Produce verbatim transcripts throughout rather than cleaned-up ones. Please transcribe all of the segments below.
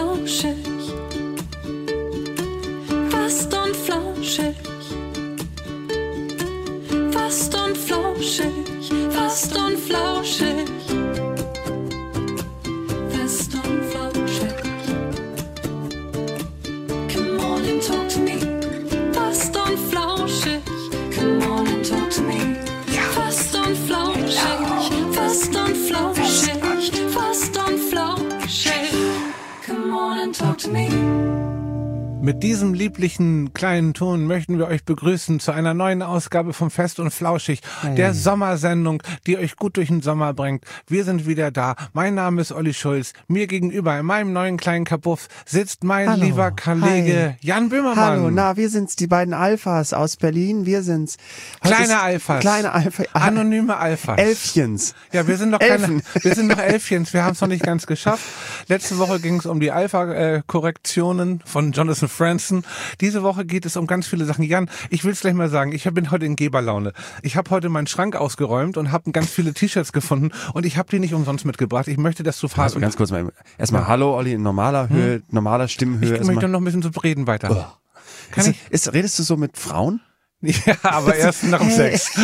flauschig. Fest und flauschig. Fest und flauschig. Fest und flauschig. Fest und flauschig. Come on and talk to me. Fest und flauschig. Come on and talk to me. Fest und flauschig. Fest und flauschig. Fest und flauschig. Come on and talk to me. Mit diesem lieblichen kleinen Ton möchten wir euch begrüßen zu einer neuen Ausgabe von Fest und Flauschig, hey. Der Sommersendung, die euch gut durch den Sommer bringt. Wir sind wieder da. Mein Name ist Olli Schulz. Mir gegenüber in meinem neuen kleinen Kabuff sitzt mein Hallo. lieber Kollege Hi. Jan Böhmermann. Hallo, na, wir sind's, die beiden Alphas aus Berlin. Wir sind's. Heute Kleine ist- Alphas. Kleine Alphas. Anonyme Alphas. Elfchens. Ja, wir sind noch Elfen. keine, wir sind noch Elfchens, wir haben es noch nicht ganz geschafft. Letzte Woche ging es um die Alpha-Korrektionen von Jonathan Franzen. Diese Woche geht es um ganz viele Sachen. Jan, ich will es gleich mal sagen, ich bin heute in Geberlaune. Ich habe heute meinen Schrank ausgeräumt und habe ganz viele T-Shirts gefunden und ich habe die nicht umsonst mitgebracht. Ich möchte, dass du Also fahrst. ganz kurz mal. Erstmal Hallo, Olli, in normaler Höhe, hm? normaler Stimmhöhe. Ich erstmal. möchte noch ein bisschen zu reden weiter. Oh. Kann ist, ich? ist, redest du so mit Frauen? Ja, aber erst nach dem Hey. Sex.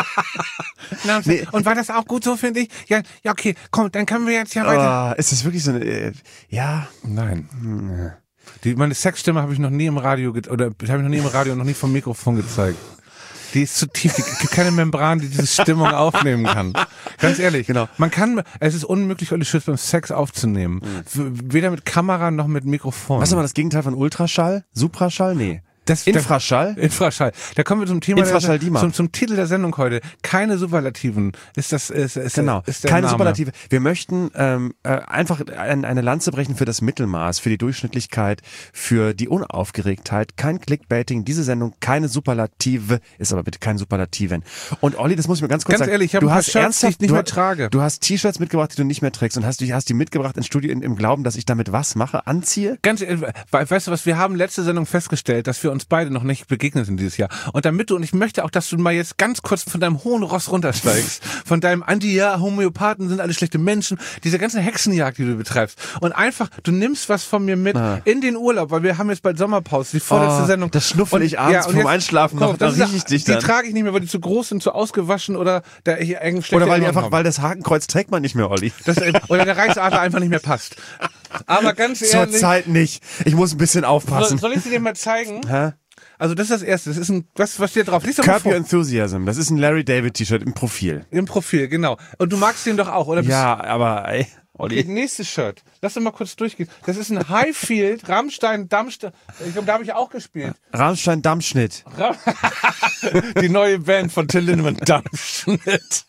Na, und, Nee. und war das auch gut so, finde ich? Ja, ja, okay, komm, dann können wir jetzt ja weiter. Oh, ist das wirklich so eine, äh, ja. Nein. Die, meine Sexstimme habe ich noch nie im Radio, ge- oder habe ich noch nie im Radio, noch nie vom Mikrofon gezeigt. Die ist zu tief, es gibt keine Membran, die diese Stimmung aufnehmen kann. Ganz ehrlich, Genau. Man kann, es ist unmöglich, Olli Schulz beim Sex aufzunehmen. W- Weder mit Kamera noch mit Mikrofon. Was ist nochmal das Gegenteil von Ultraschall? Supraschall? Nee. Das- Infraschall? Infraschall. Da kommen wir zum Thema, Infraschall der, Dima. zum, zum Titel der Sendung heute. Keine Superlativen. Ist das, ist, ist, Genau, ist der keine Name. Superlative. Wir möchten ähm, äh, einfach ein, eine Lanze brechen für das Mittelmaß, für die Durchschnittlichkeit, für die Unaufgeregtheit. Kein Clickbaiting, diese Sendung keine Superlative, ist aber bitte kein Superlativen. Und Olli, das muss ich mir ganz kurz Ganz sagen. ehrlich, ich habe du ein paar hast Shirts, die ernsthaft, ich nicht du, mehr trage. Du hast T-Shirts mitgebracht, die du nicht mehr trägst und hast, du hast die mitgebracht ins Studio in, im Glauben, dass ich damit was mache, anziehe? Ganz, ehrlich, we- weißt du was, wir haben letzte Sendung festgestellt, dass wir uns beide noch nicht begegnet sind dieses Jahr. Und damit du, und ich möchte auch, dass du mal jetzt ganz kurz von deinem hohen Ross runtersteigst, von deinem Anti, ja, Homöopathen sind alle schlechte Menschen, diese ganze Hexenjagd, die du betreibst. Und einfach, du nimmst was von mir mit Ah. in den Urlaub, weil wir haben jetzt bald Sommerpause, die vorletzte Oh, Sendung. das schnuffel Und- ich abends und vorm jetzt- Einschlafen noch, guck, da das ist- riech ich dich Die dann. trage ich nicht mehr, weil die zu groß sind, zu ausgewaschen oder da hier irgendwie schlechte Oder weil die Erinnerungen einfach, haben. weil das Hakenkreuz trägt man nicht mehr, Olli. Das, äh, oder der Reichsadler einfach nicht mehr passt. Aber ganz ehrlich, Zurzeit nicht. Ich muss ein bisschen soll, aufpassen. soll ich sie dir mal zeigen? Hä? Also das ist das Erste. Das ist ein, was, was steht drauf? Lies doch mal Curb vor. Your Enthusiasm. Das ist ein Larry David T-Shirt im Profil. Im Profil, genau. Und du magst den doch auch, oder? Bist- Ja, aber ey, Okay, Olli. nächstes Shirt. Lass doch mal kurz durchgehen. Das ist ein Highfield, Rammstein, Dammstein. Ich glaube, da habe ich auch gespielt. Rammstein Dammschnitt. Ram Die neue Band von Till Lindemann, Dammschnitt.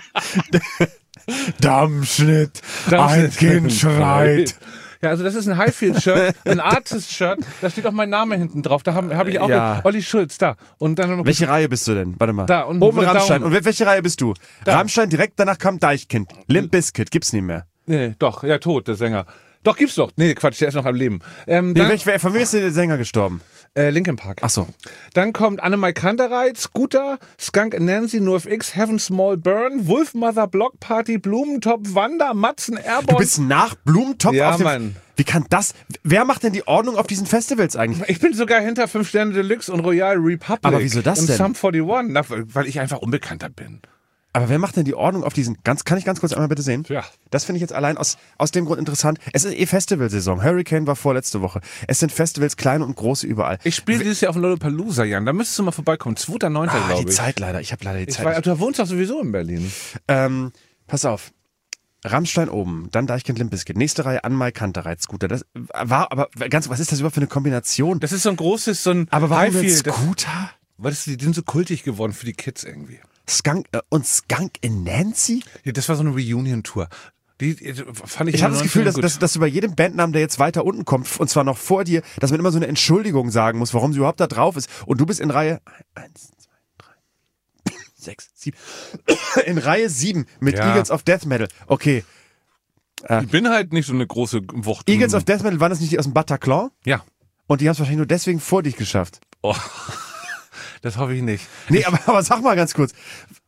Dammschnitt. Dammschnitt. Ein Kind schreit. Ja, also das ist ein Highfield-Shirt, ein Artist-Shirt. Da steht auch mein Name hinten drauf. Da habe hab ich auch Ja. Olli Schulz, da. Und dann noch mal Welche Reihe bist du denn? Warte mal. Da, unten, Oben wo der Rammstein. Daumen- Und wel- welche Reihe bist du? Da. Rammstein, direkt danach kam Deichkind. Limp Bizkit, gibt's nicht mehr. Nee, doch, ja, tot, der Sänger. Doch, gibt's doch. Nee, Quatsch, der ist noch am Leben. Ähm, Nee, dann, welch, wer- von wem ist denn der Sänger gestorben? äh, Linkin Park. Ach so. Dann kommt Annemai Kantereit, Scooter, Skunk and Nancy, NoFX, Heaven Small Burn, Wolfmother, Block Party, Blumentop, Wanda, Matzen, Du Airborne. bist nach Blumentopf Ja, auf dem... Mann. Wie kann das... Wer macht denn die Ordnung auf diesen Festivals eigentlich? Ich bin sogar hinter fünf Sterne Deluxe und Royal Republic. Aber wieso das und denn? Sum einundvierzig, na, weil ich einfach Unbekannter bin. Aber wer macht denn die Ordnung auf diesen... Ganz, kann ich ganz kurz einmal bitte sehen? Ja. Das finde ich jetzt allein aus, aus dem Grund interessant. Es ist eh Festivalsaison. Hurricane war vorletzte Woche. Es sind Festivals, kleine und große überall. Ich spiele dieses Jahr auf dem Lollapalooza, Jan. Da müsstest du mal vorbeikommen. zweiter neunter Ah, die glaube ich. Zeit leider. Ich habe leider die Ich Zeit. war, nicht. du wohnst doch sowieso in Berlin. Ähm, pass auf. Rammstein oben, dann Deichkind Limp Bizkit. Nächste Reihe Annemai Kantereit, Scooter. Das war aber ganz, was ist das überhaupt für eine Kombination? Das ist so ein großes, so ein aber warum Highfield. jetzt Das- Scooter? Weil das, die sind so kultig geworden für die Kids irgendwie. Skunk äh, und Skunk in Nancy? Ja, das war so eine Reunion-Tour. Die, die fand ich Ich in habe den das Gefühl, dass, neunzigern dass, gut. dass du bei jedem Bandnamen, der jetzt weiter unten kommt, und zwar noch vor dir, dass man immer so eine Entschuldigung sagen muss, warum sie überhaupt da drauf ist. Und du bist in Reihe eins, zwei, drei, sechs, sieben. In Reihe sieben mit Ja. Eagles of Death Metal. Okay. Ich bin halt nicht so eine große Wucht. Eagles of Death Metal, waren das nicht die aus dem Bataclan? Ja. Und die haben es wahrscheinlich nur deswegen vor dich geschafft. Oh. Das hoffe ich nicht. Nee, aber, aber sag mal ganz kurz.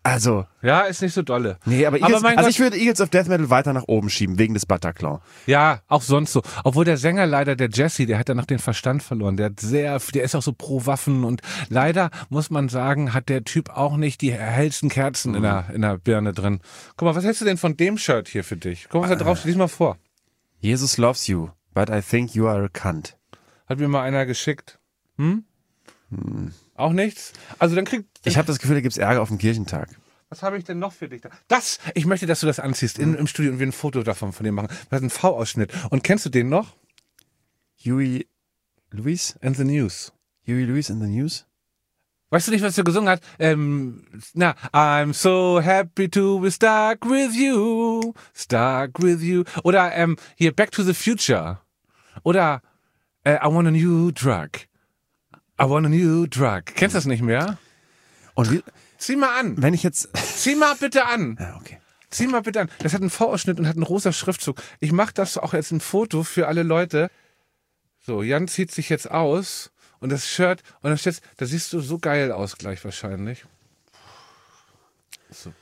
Also. Ja, ist nicht so dolle. Nee, aber, Eagles, aber mein also Gott, ich würde Eagles of Death Metal weiter nach oben schieben, wegen des Bataclan. ja, auch sonst so. Obwohl der Sänger leider, der Jesse, der hat danach den Verstand verloren. Der hat sehr, der ist auch so pro Waffen und leider muss man sagen, hat der Typ auch nicht die hellsten Kerzen in der, in der Birne drin. Guck mal, was hältst du denn von dem Shirt hier für dich? Guck mal, was da drauf steht. Lies mal vor. Jesus loves you, but I think you are a cunt. Hat mir mal einer geschickt. Hm? hm. Auch nichts? Also dann kriegt... Ich habe das Gefühl, da gibt's Ärger auf dem Kirchentag. Was habe ich denn noch für dich da? Das! Ich möchte, dass du das anziehst in, im Studio und wir ein Foto davon von dir machen. Das ist ein V-Ausschnitt. Und kennst du den noch? Huey Lewis? And the News. Huey Lewis and the News? Weißt du nicht, was er gesungen hat? Ähm, na, I'm so happy to be stuck with you, stuck with you. Oder ähm, hier, Back to the Future. Oder äh, I want a new drug. I want a new drug. Kennst du das nicht mehr? Und wie, Zieh mal an. wenn ich jetzt... Zieh mal bitte an. Ja, okay. Zieh mal bitte an. Das hat einen V-Ausschnitt und hat einen rosa Schriftzug. Ich mache das auch jetzt ein Foto für alle Leute. So, Jan zieht sich jetzt aus und das Shirt, und das steht, da siehst du so geil aus gleich wahrscheinlich. So.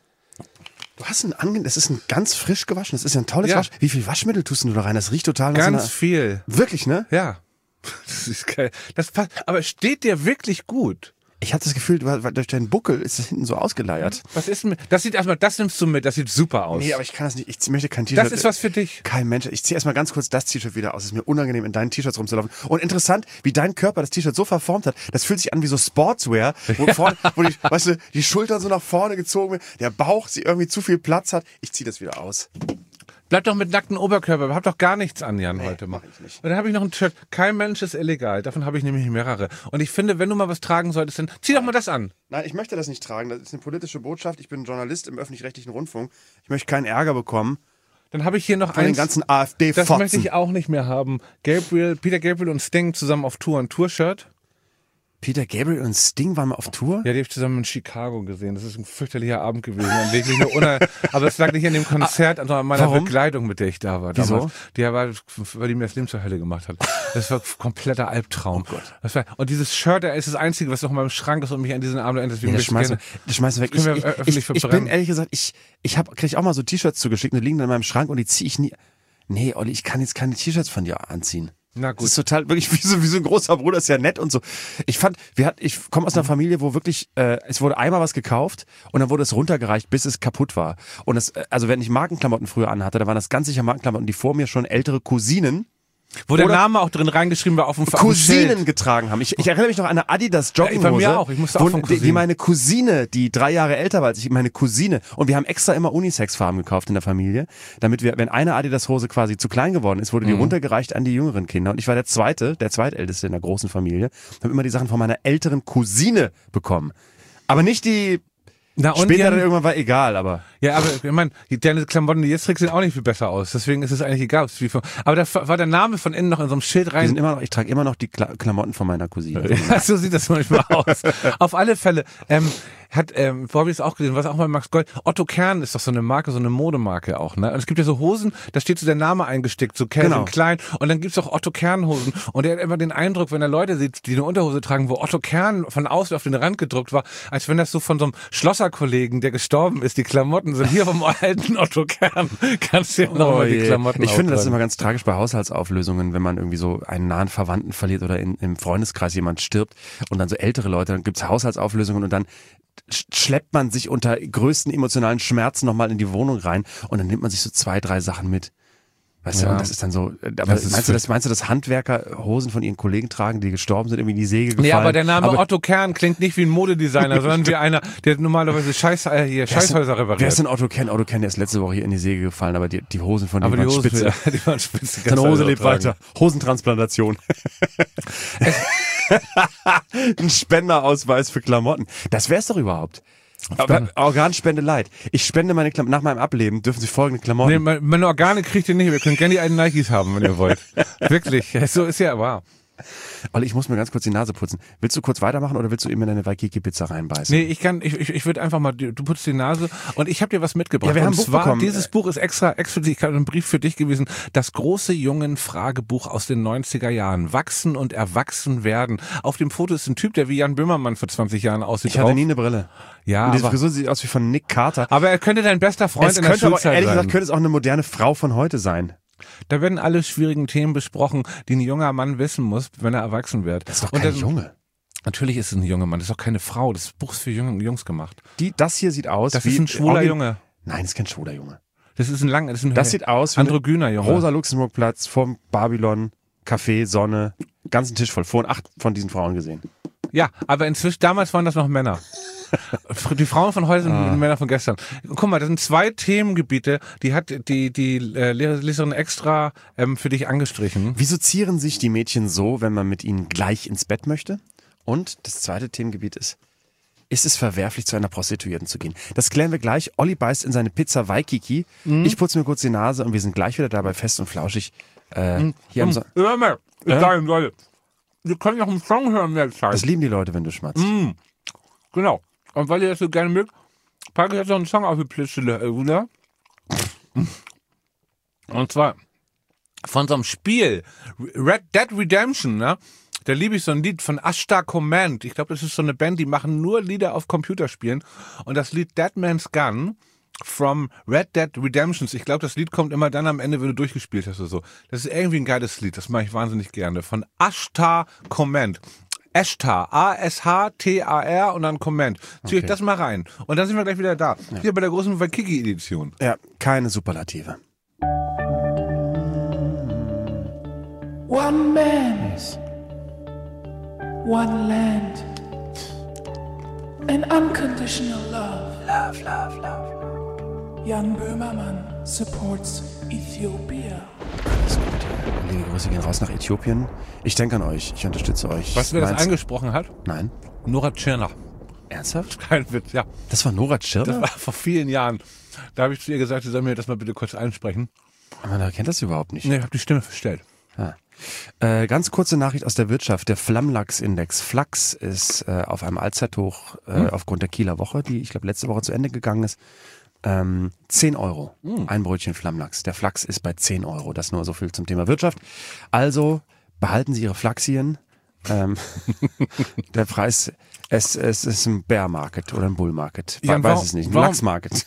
Du hast ein ange das ist ein ganz frisch gewaschen, das ist ja ein tolles Ja. Wasch. Wie viel Waschmittel tust du da rein? Das riecht total nach Ganz so viel. einer... Wirklich, ne? Ja. Das ist geil. Das passt, aber es steht dir wirklich gut. Ich habe das Gefühl, du, weil durch deinen Buckel ist es hinten so ausgeleiert. Was ist denn mit, das sieht erstmal, das nimmst du mit, das sieht super aus. Nee, aber ich kann das nicht. Ich möchte kein T-Shirt. Das ist was für dich. Kein Mensch. Ich ziehe erstmal ganz kurz das T-Shirt wieder aus. Es ist mir unangenehm, in deinen T-Shirts rumzulaufen. Und interessant, wie dein Körper das T-Shirt so verformt hat. Das fühlt sich an wie so Sportswear, wo, vorne, wo die, weißt du, die Schultern so nach vorne gezogen werden, der Bauch sie irgendwie zu viel Platz hat. Ich ziehe das wieder aus. Bleib doch mit nacktem Oberkörper. Hab doch gar nichts an, Jan, heute mal. mach ich nicht. Und dann habe ich noch ein Shirt. Kein Mensch ist illegal. Davon habe ich nämlich mehrere. Und ich finde, wenn du mal was tragen solltest, dann zieh doch mal das an. Nein, ich möchte das nicht tragen. Das ist eine politische Botschaft. Ich bin Journalist im öffentlich-rechtlichen Rundfunk. Ich möchte keinen Ärger bekommen Dann habe ich hier noch von den eins. ganzen Das AfD-Fotzen. möchte ich auch nicht mehr haben. Gabriel, Peter Gabriel und Sting zusammen auf Tour. Ein Tour-Shirt. Peter Gabriel und Sting waren mal auf Tour? Ja, die habe ich zusammen in Chicago gesehen. Das ist ein fürchterlicher Abend gewesen. Und wirklich nur uner Aber es lag nicht an dem Konzert, sondern an meiner Warum? Bekleidung, mit der ich da war. Wieso? Damals. Die war, weil die mir das Leben zur Hölle gemacht hat. Das war ein kompletter Albtraum. Oh Gott. Das war, und dieses Shirt, da ist das Einzige, was noch in meinem Schrank ist und mich an diesen Abend erinnert. Deswegen Nee, das möchte ich schmeißen gerne- wir, das schmeißen wir weg. Das können Ich, wir ich, öffentlich ich, ich bin verbrennen. ehrlich gesagt, ich, ich hab, krieg auch mal so T-Shirts zugeschickt und die liegen dann in meinem Schrank und die ziehe ich nie. Nee, Olli, ich kann jetzt keine T-Shirts von dir anziehen. Na Das gut. ist total wirklich wie so, wie so ein großer Bruder, ist ja nett und so. Ich fand, wir hat, ich komme aus einer Familie, wo wirklich, äh, es wurde einmal was gekauft und dann wurde es runtergereicht, bis es kaputt war. Und das, äh, also wenn ich Markenklamotten früher anhatte, da waren das ganz sicher Markenklamotten, die vor mir schon ältere Cousinen, Wo der Oder- Name auch drin reingeschrieben war auf dem auf dem Cousinen Schild. getragen haben. Ich, ich erinnere mich noch an eine Adidas Ja, Jogginghose. bei mir auch. Ich musste auch wo- von die, die Cousinen. meine Cousine, die drei Jahre älter war als ich, meine Cousine. Und wir haben extra immer Unisex-Farben gekauft in der Familie, damit wir, wenn eine Adidas-Hose quasi zu klein geworden ist, wurde die Mhm. runtergereicht an die jüngeren Kinder. Und ich war der Zweite, der Zweitälteste in der großen Familie. Habe immer die Sachen von meiner älteren Cousine bekommen. Aber nicht die, Na, und später Jan- dann irgendwann war egal, aber. Ja, aber ich meine, deine Klamotten, die jetzt trägst, sehen auch nicht viel besser aus. Deswegen ist es eigentlich egal. ob es wie von, aber da war der Name von innen noch in so einem Schild Die rein. sind immer noch, ich trage immer noch die Kla Klamotten von meiner Cousine. Ja, so sieht das manchmal aus. Auf alle Fälle ähm, hat, ähm, wo habe ich das auch gesehen, was auch bei Max Gold, Otto Kern ist doch so eine Marke, so eine Modemarke auch, ne? Und es gibt ja so Hosen, da steht so der Name eingestickt, so Calvin Genau. Klein, und dann gibt's auch Otto Kern Hosen, und er hat immer den Eindruck, wenn er Leute sieht, die eine Unterhose tragen, wo Otto Kern von außen auf den Rand gedruckt war, als wenn das so von so einem Schlosserkollegen, der gestorben ist, die Klamotten sind hier vom alten Otto Kern. Kannst du dir noch mal die je. Klamotten Ich finde das auftragen. immer ganz tragisch bei Haushaltsauflösungen, wenn man irgendwie so einen nahen Verwandten verliert oder in, im Freundeskreis jemand stirbt und dann so ältere Leute, dann gibt's Haushaltsauflösungen und dann sch- schleppt man sich unter größten emotionalen Schmerzen nochmal in die Wohnung rein und dann nimmt man sich so zwei, drei Sachen mit. Weißt du, Ja. und das ist dann so, aber Das ist meinst du, für- das, meinst du, dass Handwerker Hosen von ihren Kollegen tragen, die gestorben sind, irgendwie in die Säge gefallen? Nee, aber der Name Aber Otto Kern klingt nicht wie ein Modedesigner, sondern wie einer, der normalerweise Scheiß, äh, hier, wer ist Scheißhäuser denn- Wer repariert. ist denn Otto Kern? Otto Kern, der ist letzte Woche hier in die Säge gefallen, aber die, die Hosen von dem aber die waren Hose, spitze. die waren spitze. Seine Hose lebt tragen. weiter. Hosentransplantation. Ein Spenderausweis für Klamotten. Das wär's doch überhaupt. Aber Organspende leid. Ich spende meine Klamotten. Nach meinem Ableben dürfen Sie folgende Klamotten. Nee, meine meine Organe kriegt ihr nicht. Wir können gerne die alten Nikes haben, wenn ihr wollt. Wirklich. So ist ja wahr. Olli, ich muss mir ganz kurz die Nase putzen. Willst du kurz weitermachen oder willst du eben in deine Waikiki-Pizza reinbeißen? Nee, ich kann, ich, ich, ich würde einfach mal, du putzt die Nase und ich habe dir was mitgebracht. Ja, wir haben und ein Buch zwar, bekommen. dieses Buch ist extra, explizit ein Brief für dich gewesen. Das große Jungen-Fragebuch aus den neunziger Jahren. Wachsen und erwachsen werden. Auf dem Foto ist ein Typ, der wie Jan Böhmermann vor zwanzig Jahren aussieht. Ich hatte drauf. nie eine Brille. Ja, Und diese aber, Frisur sieht aus wie von Nick Carter. aber er könnte dein bester Freund Es in der könnte aber, Schulzeit ehrlich sein. gesagt, könnte es auch eine moderne Frau von heute sein. Da werden alle schwierigen Themen besprochen, die ein junger Mann wissen muss, wenn er erwachsen wird. Das ist doch Und kein dann- Junge. Natürlich ist es ein junger Mann, das ist doch keine Frau. Das Buch ist für Junge, Jungs gemacht. Die, das hier sieht aus Das wie... ist ein schwuler Orgi- Junge. Nein, das ist kein schwuler Junge. Das ist ein lang, das ist ein Das sieht aus wie eine androgyner Junge. Rosa-Luxemburg-Platz vorm Babylon, Café, Sonne, ganzen Tisch voll. Vorhin acht von diesen Frauen gesehen. Ja, aber inzwischen, damals waren das noch Männer. Die Frauen von heute sind Ah. Männer von gestern. Guck mal, das sind zwei Themengebiete, die hat die, die äh, Leserin extra ähm, für dich angestrichen. Wieso zieren sich die Mädchen so, wenn man mit ihnen gleich ins Bett möchte? Und das zweite Themengebiet ist, ist es verwerflich, zu einer Prostituierten zu gehen? Das klären wir gleich. Olli beißt in seine Pizza Waikiki. Mhm. Ich putze mir kurz die Nase und wir sind gleich wieder dabei fest und flauschig. Äh, hier am so Hör mal, ich Äh? sage Leute, wir können noch einen Song hören derzeit. das lieben die Leute, wenn du schmatzt. Mhm. Genau. Und weil ihr das so gerne mögt, packe ich jetzt noch einen Song auf die Playliste, oder? Und zwar von so einem Spiel, Red Dead Redemption, ne? Da liebe ich so ein Lied von Ashtar Command. Ich glaube, das ist so eine Band, die machen nur Lieder auf Computerspielen. Und das Lied Dead Man's Gun from Red Dead Redemptions. Ich glaube, das Lied kommt immer dann am Ende, wenn du durchgespielt hast oder so. Das ist irgendwie ein geiles Lied. Das mache ich wahnsinnig gerne. Von Ashtar Command. Ashtar, A S H T A R und dann Command. Zieh euch Okay. das mal rein. Und dann sind wir gleich wieder da. Hier bei der großen Waikiki-Edition. Ja, keine Superlative. One man, one land, and unconditional love. Love, love, love. Jan Böhmermann supports Ethiopia. Liebe Grüße gehen raus nach Äthiopien. Ich denke an euch. Ich unterstütze euch. Weißt du, wer das Meins- angesprochen hat? Nein. Nora Tschirner. Ernsthaft? Kein Witz, ja. Das war Nora Tschirner? Das war vor vielen Jahren. Da habe ich zu ihr gesagt, sie soll mir das mal bitte kurz einsprechen. Man kennt das überhaupt nicht. Nee, ich habe die Stimme verstellt. Ah. Äh, ganz kurze Nachricht aus der Wirtschaft. Der Flammlachs-Index Flachs ist äh, auf einem Allzeithoch äh, Hm? aufgrund der Kieler Woche, die ich glaube letzte Woche zu Ende gegangen ist. Ähm, zehn Euro. Hm. Ein Brötchen Flammlachs. Der Flachs ist bei zehn Euro. Das nur so viel zum Thema Wirtschaft. Also behalten Sie Ihre Flachsien. Ähm, der Preis, es, es ist ein Bear Market oder ein Bull Market. Jan, Weiß warum- es nicht. Ein warum- Lachs Market.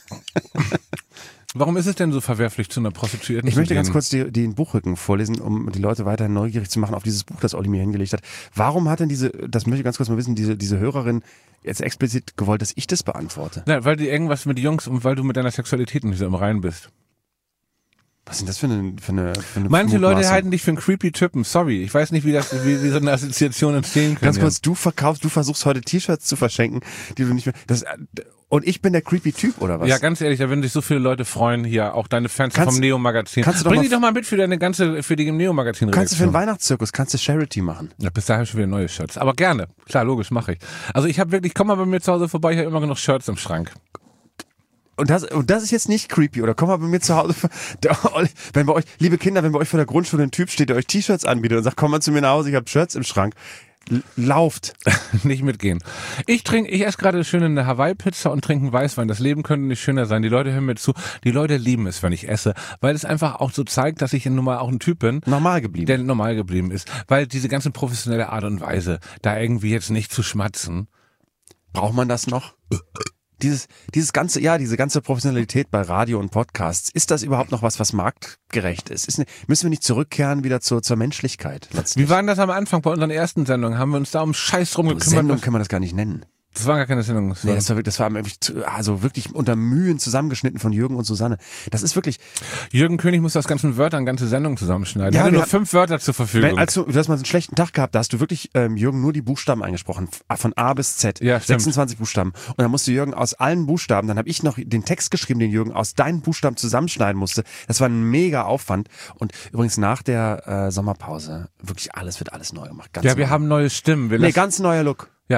Warum ist es denn so verwerflich, zu einer Prostituierten Ich zu möchte gehen? ganz kurz die, den Buchrücken vorlesen, um die Leute weiterhin neugierig zu machen auf dieses Buch, das Olli mir hingelegt hat. Warum hat denn diese, das möchte ich ganz kurz mal wissen, diese, diese Hörerin jetzt explizit gewollt, dass ich das beantworte? Na, weil die irgendwas mit Jungs und weil du mit deiner Sexualität nicht so im Reinen bist. Was sind das für eine, für eine, für eine Manche Leute Mutmaßung? halten dich für einen creepy Typen. Sorry, ich weiß nicht, wie das, wie, wie so eine Assoziation entstehen kann. Ganz kurz, du verkaufst, du versuchst heute T-Shirts zu verschenken, die du nicht mehr, das, und ich bin der creepy Typ, oder was? Ja, ganz ehrlich, da würden sich so viele Leute freuen hier, auch deine Fans Kannst- vom Neo-Magazin. kannst du doch Bring mal- die doch mal mit für deine ganze, für die Neo-Magazin-Redaktion. Kannst du für den Weihnachtszirkus, kannst du Charity machen. Ja, bis dahin schon wieder neue Shirts. Aber gerne. Klar, logisch, mache ich. Also ich habe wirklich, komm mal bei mir zu Hause vorbei, ich habe immer genug Shirts im Schrank. Und das, und das ist jetzt nicht creepy, oder? Komm mal bei mir zu Hause. Der Olli- Wenn bei euch, liebe Kinder, wenn bei euch vor der Grundschule ein Typ steht, der euch T-Shirts anbietet und sagt, komm mal zu mir nach Hause, ich habe Shirts im Schrank. L- Lauft. Nicht mitgehen. Ich trinke, ich esse gerade schön eine Hawaii-Pizza und trinke einen Weißwein. Das Leben könnte nicht schöner sein. Die Leute hören mir zu. Die Leute lieben es, wenn ich esse, weil es einfach auch so zeigt, dass ich nun mal auch ein Typ bin, Normal geblieben. der normal geblieben ist. Weil diese ganze professionelle Art und Weise, da irgendwie jetzt nicht zu schmatzen. Braucht man das noch? Dieses, dieses ganze, ja, diese ganze Professionalität bei Radio und Podcasts, ist das überhaupt noch was, was marktgerecht ist? ist ne, müssen wir nicht zurückkehren wieder zur, zur Menschlichkeit? Letztlich? Wie war denn das am Anfang bei unseren ersten Sendungen? Haben wir uns da um Scheiß drum gekümmert? Sendung kann man das gar nicht nennen. Das war gar keine Sendung. Das Nee, war das war, wirklich- das war wirklich, zu- also wirklich unter Mühen zusammengeschnitten von Jürgen und Susanne. Das ist wirklich, Jürgen König muss aus ganzen Wörtern ganze Sendungen zusammenschneiden. Ja, Ja, hatte wir nur hat- fünf Wörter zur Verfügung. wenn, als du, du hast mal so einen schlechten Tag gehabt, da hast du wirklich, ähm, Jürgen, nur die Buchstaben eingesprochen. F- Von A bis Z. Ja, stimmt. sechsundzwanzig Buchstaben. Und dann musste Jürgen aus allen Buchstaben, dann habe ich noch den Text geschrieben, den Jürgen aus deinen Buchstaben zusammenschneiden musste. Das war ein mega Aufwand. Und übrigens nach der äh, Sommerpause, wirklich alles wird alles neu gemacht. Ganz ja, wir neu. haben neue Stimmen. Wir Nee, lassen- ganz neuer Look. ja.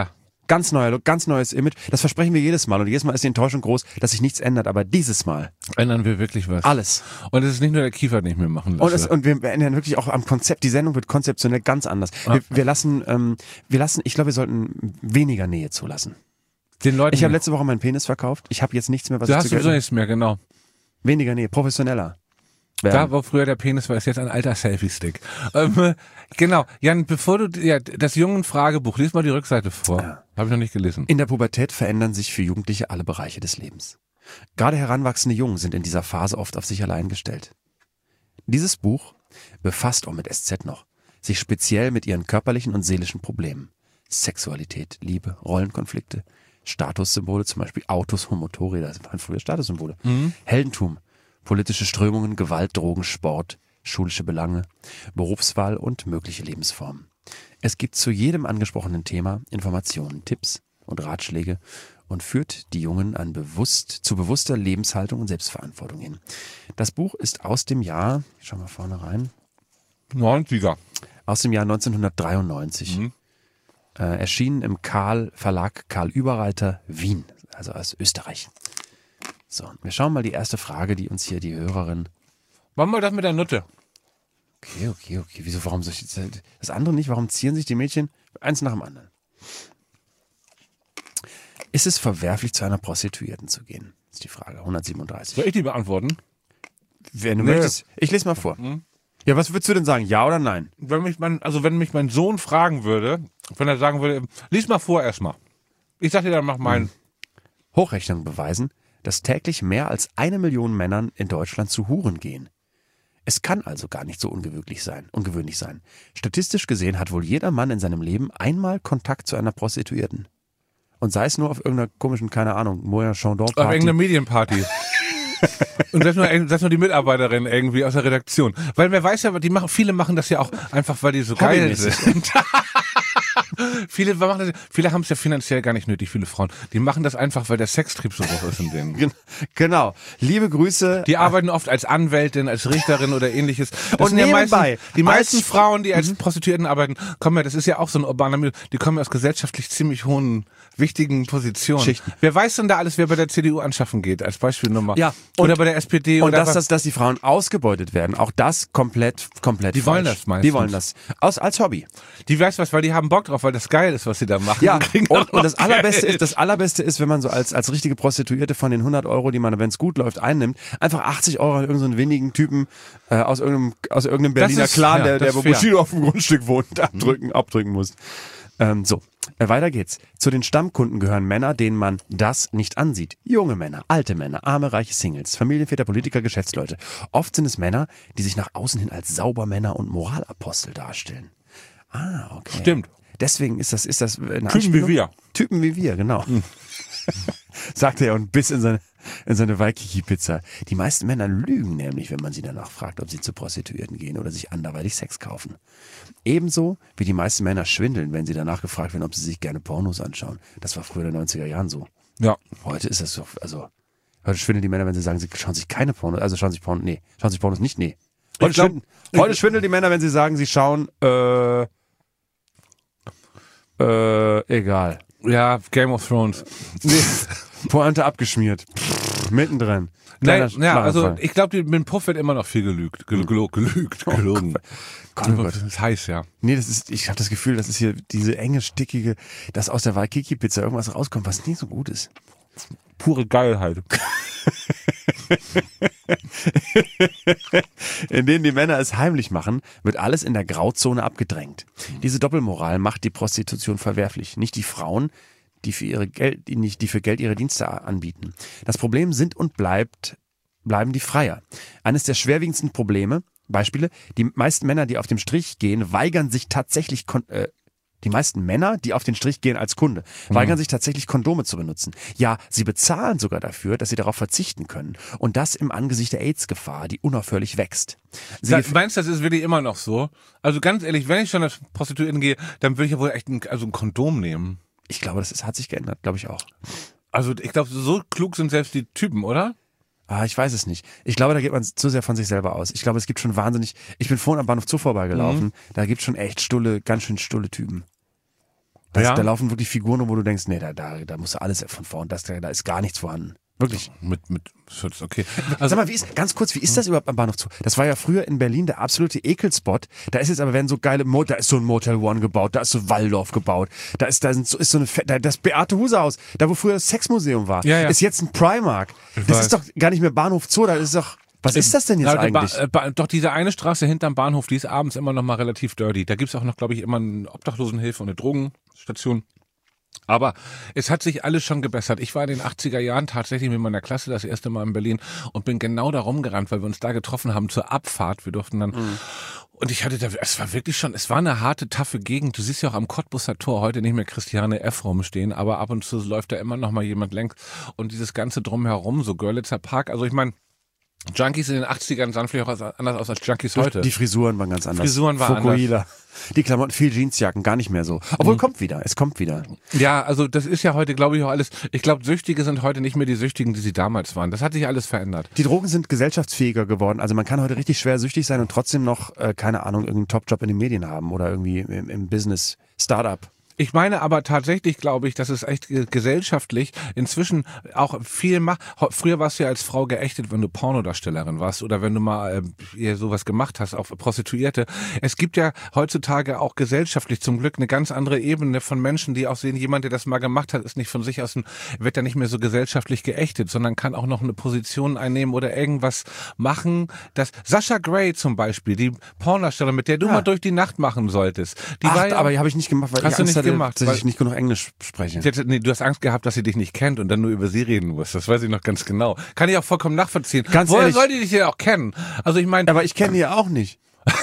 Ganz neuer Look, ganz neues Image. Das versprechen wir jedes Mal und jedes Mal ist die Enttäuschung groß, dass sich nichts ändert. Aber dieses Mal Ändern wir wirklich was. alles. Und es ist nicht nur der Kiefer, den ich mir machen lasse. Und, es, und wir ändern wirklich auch am Konzept. Die Sendung wird konzeptionell ganz anders. Wir, wir lassen, ähm, wir lassen, ich glaube, wir sollten weniger Nähe zulassen. Den Leuten. Ich habe letzte Woche meinen Penis verkauft. Ich habe jetzt nichts mehr, was du ich hast zu sowieso Geld- nichts mehr, genau. Weniger Nähe, professioneller. Da, werden. wo früher der Penis war, ist jetzt ein alter Selfie-Stick. Ähm, äh, genau. Jan, bevor du, ja, das Jungen-Fragebuch, lies mal die Rückseite vor. Ja. Habe ich noch nicht gelesen. In der Pubertät verändern sich für Jugendliche alle Bereiche des Lebens. Gerade heranwachsende Jungen sind in dieser Phase oft auf sich allein gestellt. Dieses Buch befasst auch mit S Z noch, sich speziell mit ihren körperlichen und seelischen Problemen. Sexualität, Liebe, Rollenkonflikte, Statussymbole, zum Beispiel Autos und Motorräder, das waren früher Statussymbole. Mhm. Heldentum, politische Strömungen, Gewalt, Drogen, Sport, schulische Belange, Berufswahl und mögliche Lebensformen. Es gibt zu jedem angesprochenen Thema Informationen, Tipps und Ratschläge und führt die Jungen an bewusst, zu bewusster Lebenshaltung und Selbstverantwortung hin. Das Buch ist aus dem Jahr, ich schau mal vorne rein, neunziger. aus dem Jahr neunzehnhundertdreiundneunzig. Mhm. Äh, erschienen im Karl Verlag Karl Überreiter Wien, also aus Österreich. So, wir schauen mal die erste Frage, die uns hier die Hörerin... Machen wir das mit der Nutte. Okay, okay, okay. Wieso, warum soll ich jetzt, das andere nicht? Warum zieren sich die Mädchen eins nach dem anderen? Ist es verwerflich, zu einer Prostituierten zu gehen? Ist die Frage. hundertsiebenunddreißig. Soll ich die beantworten? Wenn du Nee. möchtest. Ich lese mal vor. Mhm. Ja, was würdest du denn sagen? Ja oder nein? Wenn mich mein, also wenn mich mein Sohn fragen würde, wenn er sagen würde, lies mal vor erstmal. Ich sag dir dann, mach meinen. Hochrechnungen beweisen, dass täglich mehr als eine Million Männern in Deutschland zu Huren gehen. Es kann also gar nicht so ungewöhnlich sein, ungewöhnlich sein. Statistisch gesehen hat wohl jeder Mann in seinem Leben einmal Kontakt zu einer Prostituierten. Und sei es nur auf irgendeiner komischen, keine Ahnung, Moya Chandon Auf Party. irgendeiner Medienparty. Und das nur, das nur die Mitarbeiterin irgendwie aus der Redaktion. Weil wer weiß ja, die machen, viele machen das ja auch einfach, weil die so geil Hobbymäßig. sind. viele machen das, viele haben es ja finanziell gar nicht nötig, viele Frauen. Die machen das einfach, weil der Sextrieb so hoch ist in denen. Gen- Genau. Liebe Grüße. Die arbeiten oft als Anwältin, als Richterin oder ähnliches. Das Und sind ja nebenbei, meistens, die meisten als- Frauen, die als Prostituierten arbeiten, kommen ja, das ist ja auch so ein urbaner Milieu, die kommen ja aus gesellschaftlich ziemlich hohen, wichtigen Positionen. Schichten. Wer weiß denn da alles, wer bei der C D U anschaffen geht, als Beispielnummer? Ja, Oder und- bei der S P D Und oder dass, was- dass, dass die Frauen ausgebeutet werden, auch das komplett, komplett Die falsch. wollen das meistens. Die wollen das. Aus, als Hobby. Die weiß was, weil die haben Bock drauf, weil das geil ist, was sie da machen. Ja, Die kriegen auch und, und das noch allerbeste Geld. ist, das allerbeste ist, wenn man so als, als richtige Prostituierte von den hundert Euro, die man, wenn es gut läuft, einnimmt, einfach achtzig Euro an irgendeinen so wenigen Typen äh, aus irgendeinem, aus irgendeinem Das Berliner ist Clan, fair, der, der das bei ist fair. Bushido auf dem Grundstück wohnt, abdrücken, abdrücken muss. Ähm, so, äh, weiter geht's. Zu den Stammkunden gehören Männer, denen man das nicht ansieht. Junge Männer, alte Männer, arme, reiche Singles, Familienväter, Politiker, Geschäftsleute. Oft sind es Männer, die sich nach außen hin als Saubermänner und Moralapostel darstellen. Ah, okay. Stimmt. Deswegen ist das, ist das eine Typen Anspielung? wie wir. Typen wie wir, genau. Sagt er und bis in seine, in seine Waikiki-Pizza. Die meisten Männer lügen nämlich, wenn man sie danach fragt, ob sie zu Prostituierten gehen oder sich anderweitig Sex kaufen. Ebenso wie die meisten Männer schwindeln, wenn sie danach gefragt werden, ob sie sich gerne Pornos anschauen. Das war früher in den neunziger Jahren so. Ja. Heute ist das so, also, heute schwindeln die Männer, wenn sie sagen, sie schauen sich keine Pornos, also schauen sich Pornos, nee, schauen sich Pornos nicht, nee. Heute, Ich glaub- schwindeln, heute schwindeln die Männer, wenn sie sagen, sie schauen, äh, äh, egal. Ja, Game of Thrones. Nee, Pointe abgeschmiert. Pff, mittendrin. Nein, Kleiner ja, also Schlaganfall. ich glaube, mit dem Puff wird immer noch viel gelügt. Gel gel gelügt, gelogen. Gott, oh Gott. Das ist heiß, ja. Nee, das ist, ich habe das Gefühl, das ist hier diese enge, stickige, dass aus der Waikiki-Pizza irgendwas rauskommt, was nicht so gut ist. Pure Geilheit. In denen die Männer es heimlich machen, wird alles in der Grauzone abgedrängt. Diese Doppelmoral macht die Prostitution verwerflich. Nicht die Frauen, die für ihre Geld, die nicht, die für Geld ihre Dienste anbieten. Das Problem sind und bleibt, bleiben die Freier. Eines der schwerwiegendsten Probleme, Beispiele, die meisten Männer, die auf dem Strich gehen, weigern sich tatsächlich, kon- äh, die meisten Männer, die auf den Strich gehen als Kunde, weigern sich tatsächlich Kondome zu benutzen. Ja, sie bezahlen sogar dafür, dass sie darauf verzichten können. Und das im Angesicht der AIDS-Gefahr, die unaufhörlich wächst. Sie Da, meinst du, das ist wirklich immer noch so? Also ganz ehrlich, wenn ich schon als Prostituierten gehe, dann würde ich ja wohl echt ein, also ein Kondom nehmen. Ich glaube, das ist, hat sich geändert, glaube ich auch. Also ich glaube, so klug sind selbst die Typen, oder? Ah, ich weiß es nicht. Ich glaube, da geht man zu sehr von sich selber aus. Ich glaube, es gibt schon wahnsinnig, ich bin vorhin am Bahnhof Zoo vorbeigelaufen, Mhm. da gibt es schon echt stulle, ganz schön stulle Typen. Das, Ja. Da laufen wirklich Figuren, wo du denkst, nee, da, da, da musst du alles von vorn, das, da ist gar nichts vorhanden. Wirklich. Mit, mit Schutz, okay. Also, Sag mal, wie ist, ganz kurz, wie ist das überhaupt am Bahnhof Zoo? Das war ja früher in Berlin der absolute Ekelspot. Da ist jetzt aber, werden so geile, Mo da ist so ein Motel One gebaut, da ist so Waldorf gebaut, da ist, da sind so, ist so eine, Fe da, das Beate Huse Haus, da wo früher das Sexmuseum war, Ja, ja. ist jetzt ein Primark. Ich Das weiß. ist doch gar nicht mehr Bahnhof Zoo, da ist doch, was ist das denn jetzt Ja, die eigentlich? Ba- äh, ba- doch, diese eine Straße hinterm Bahnhof, die ist abends immer noch mal relativ dirty. Da gibt's auch noch, glaube ich, immer eine Obdachlosenhilfe und eine Drogenstation. Aber es hat sich alles schon gebessert. Ich war in den achtziger Jahren tatsächlich mit meiner Klasse das erste Mal in Berlin und bin genau da rumgerannt, weil wir uns da getroffen haben zur Abfahrt. Wir durften dann... Mhm. Und ich hatte da, es war wirklich schon, es war eine harte, taffe Gegend. Du siehst ja auch am Cottbusser Tor heute nicht mehr Christiane F. rumstehen, aber ab und zu läuft da immer noch mal jemand längs. Und dieses ganze Drumherum, so Görlitzer Park, also ich meine, Junkies in den achtzigern sahen vielleicht auch anders aus als Junkies heute. Die Frisuren waren ganz anders. Frisuren waren Fukuhila. Die Klamotten, viel Jeansjacken, gar nicht mehr so. Obwohl, Mhm. kommt wieder, es kommt wieder. Ja, also das ist ja heute, glaube ich, auch alles, ich glaube, Süchtige sind heute nicht mehr die Süchtigen, die sie damals waren. Das hat sich alles verändert. Die Drogen sind gesellschaftsfähiger geworden. Also man kann heute richtig schwer süchtig sein und trotzdem noch, äh, keine Ahnung, irgendeinen Top-Job in den Medien haben oder irgendwie im, im Business, Startup. Ich meine aber tatsächlich, glaube ich, dass es echt äh, gesellschaftlich inzwischen auch viel macht. Früher warst du ja als Frau geächtet, wenn du Pornodarstellerin warst oder wenn du mal äh, sowas gemacht hast, auch Prostituierte. Es gibt ja heutzutage auch gesellschaftlich zum Glück eine ganz andere Ebene von Menschen, die auch sehen, jemand, der das mal gemacht hat, ist nicht von sich aus, ein, wird ja nicht mehr so gesellschaftlich geächtet, sondern kann auch noch eine Position einnehmen oder irgendwas machen. Das Sasha Grey zum Beispiel, die Pornodarstellerin, mit der du Ja. mal durch die Nacht machen solltest. Die Ach, war ja, aber habe ich nicht gemacht, weil Hast ich du Angst nicht hatte, gemacht, dass weil- ich nicht genug Englisch spreche. Sie hatte, nee, du hast Angst gehabt, dass sie dich nicht kennt und dann nur über sie reden muss. Das weiß ich noch ganz genau. Kann ich auch vollkommen nachvollziehen. Ganz Woher ehrlich- soll die dich denn auch kennen? Also ich meine, Aber ich kenne die ja auch nicht.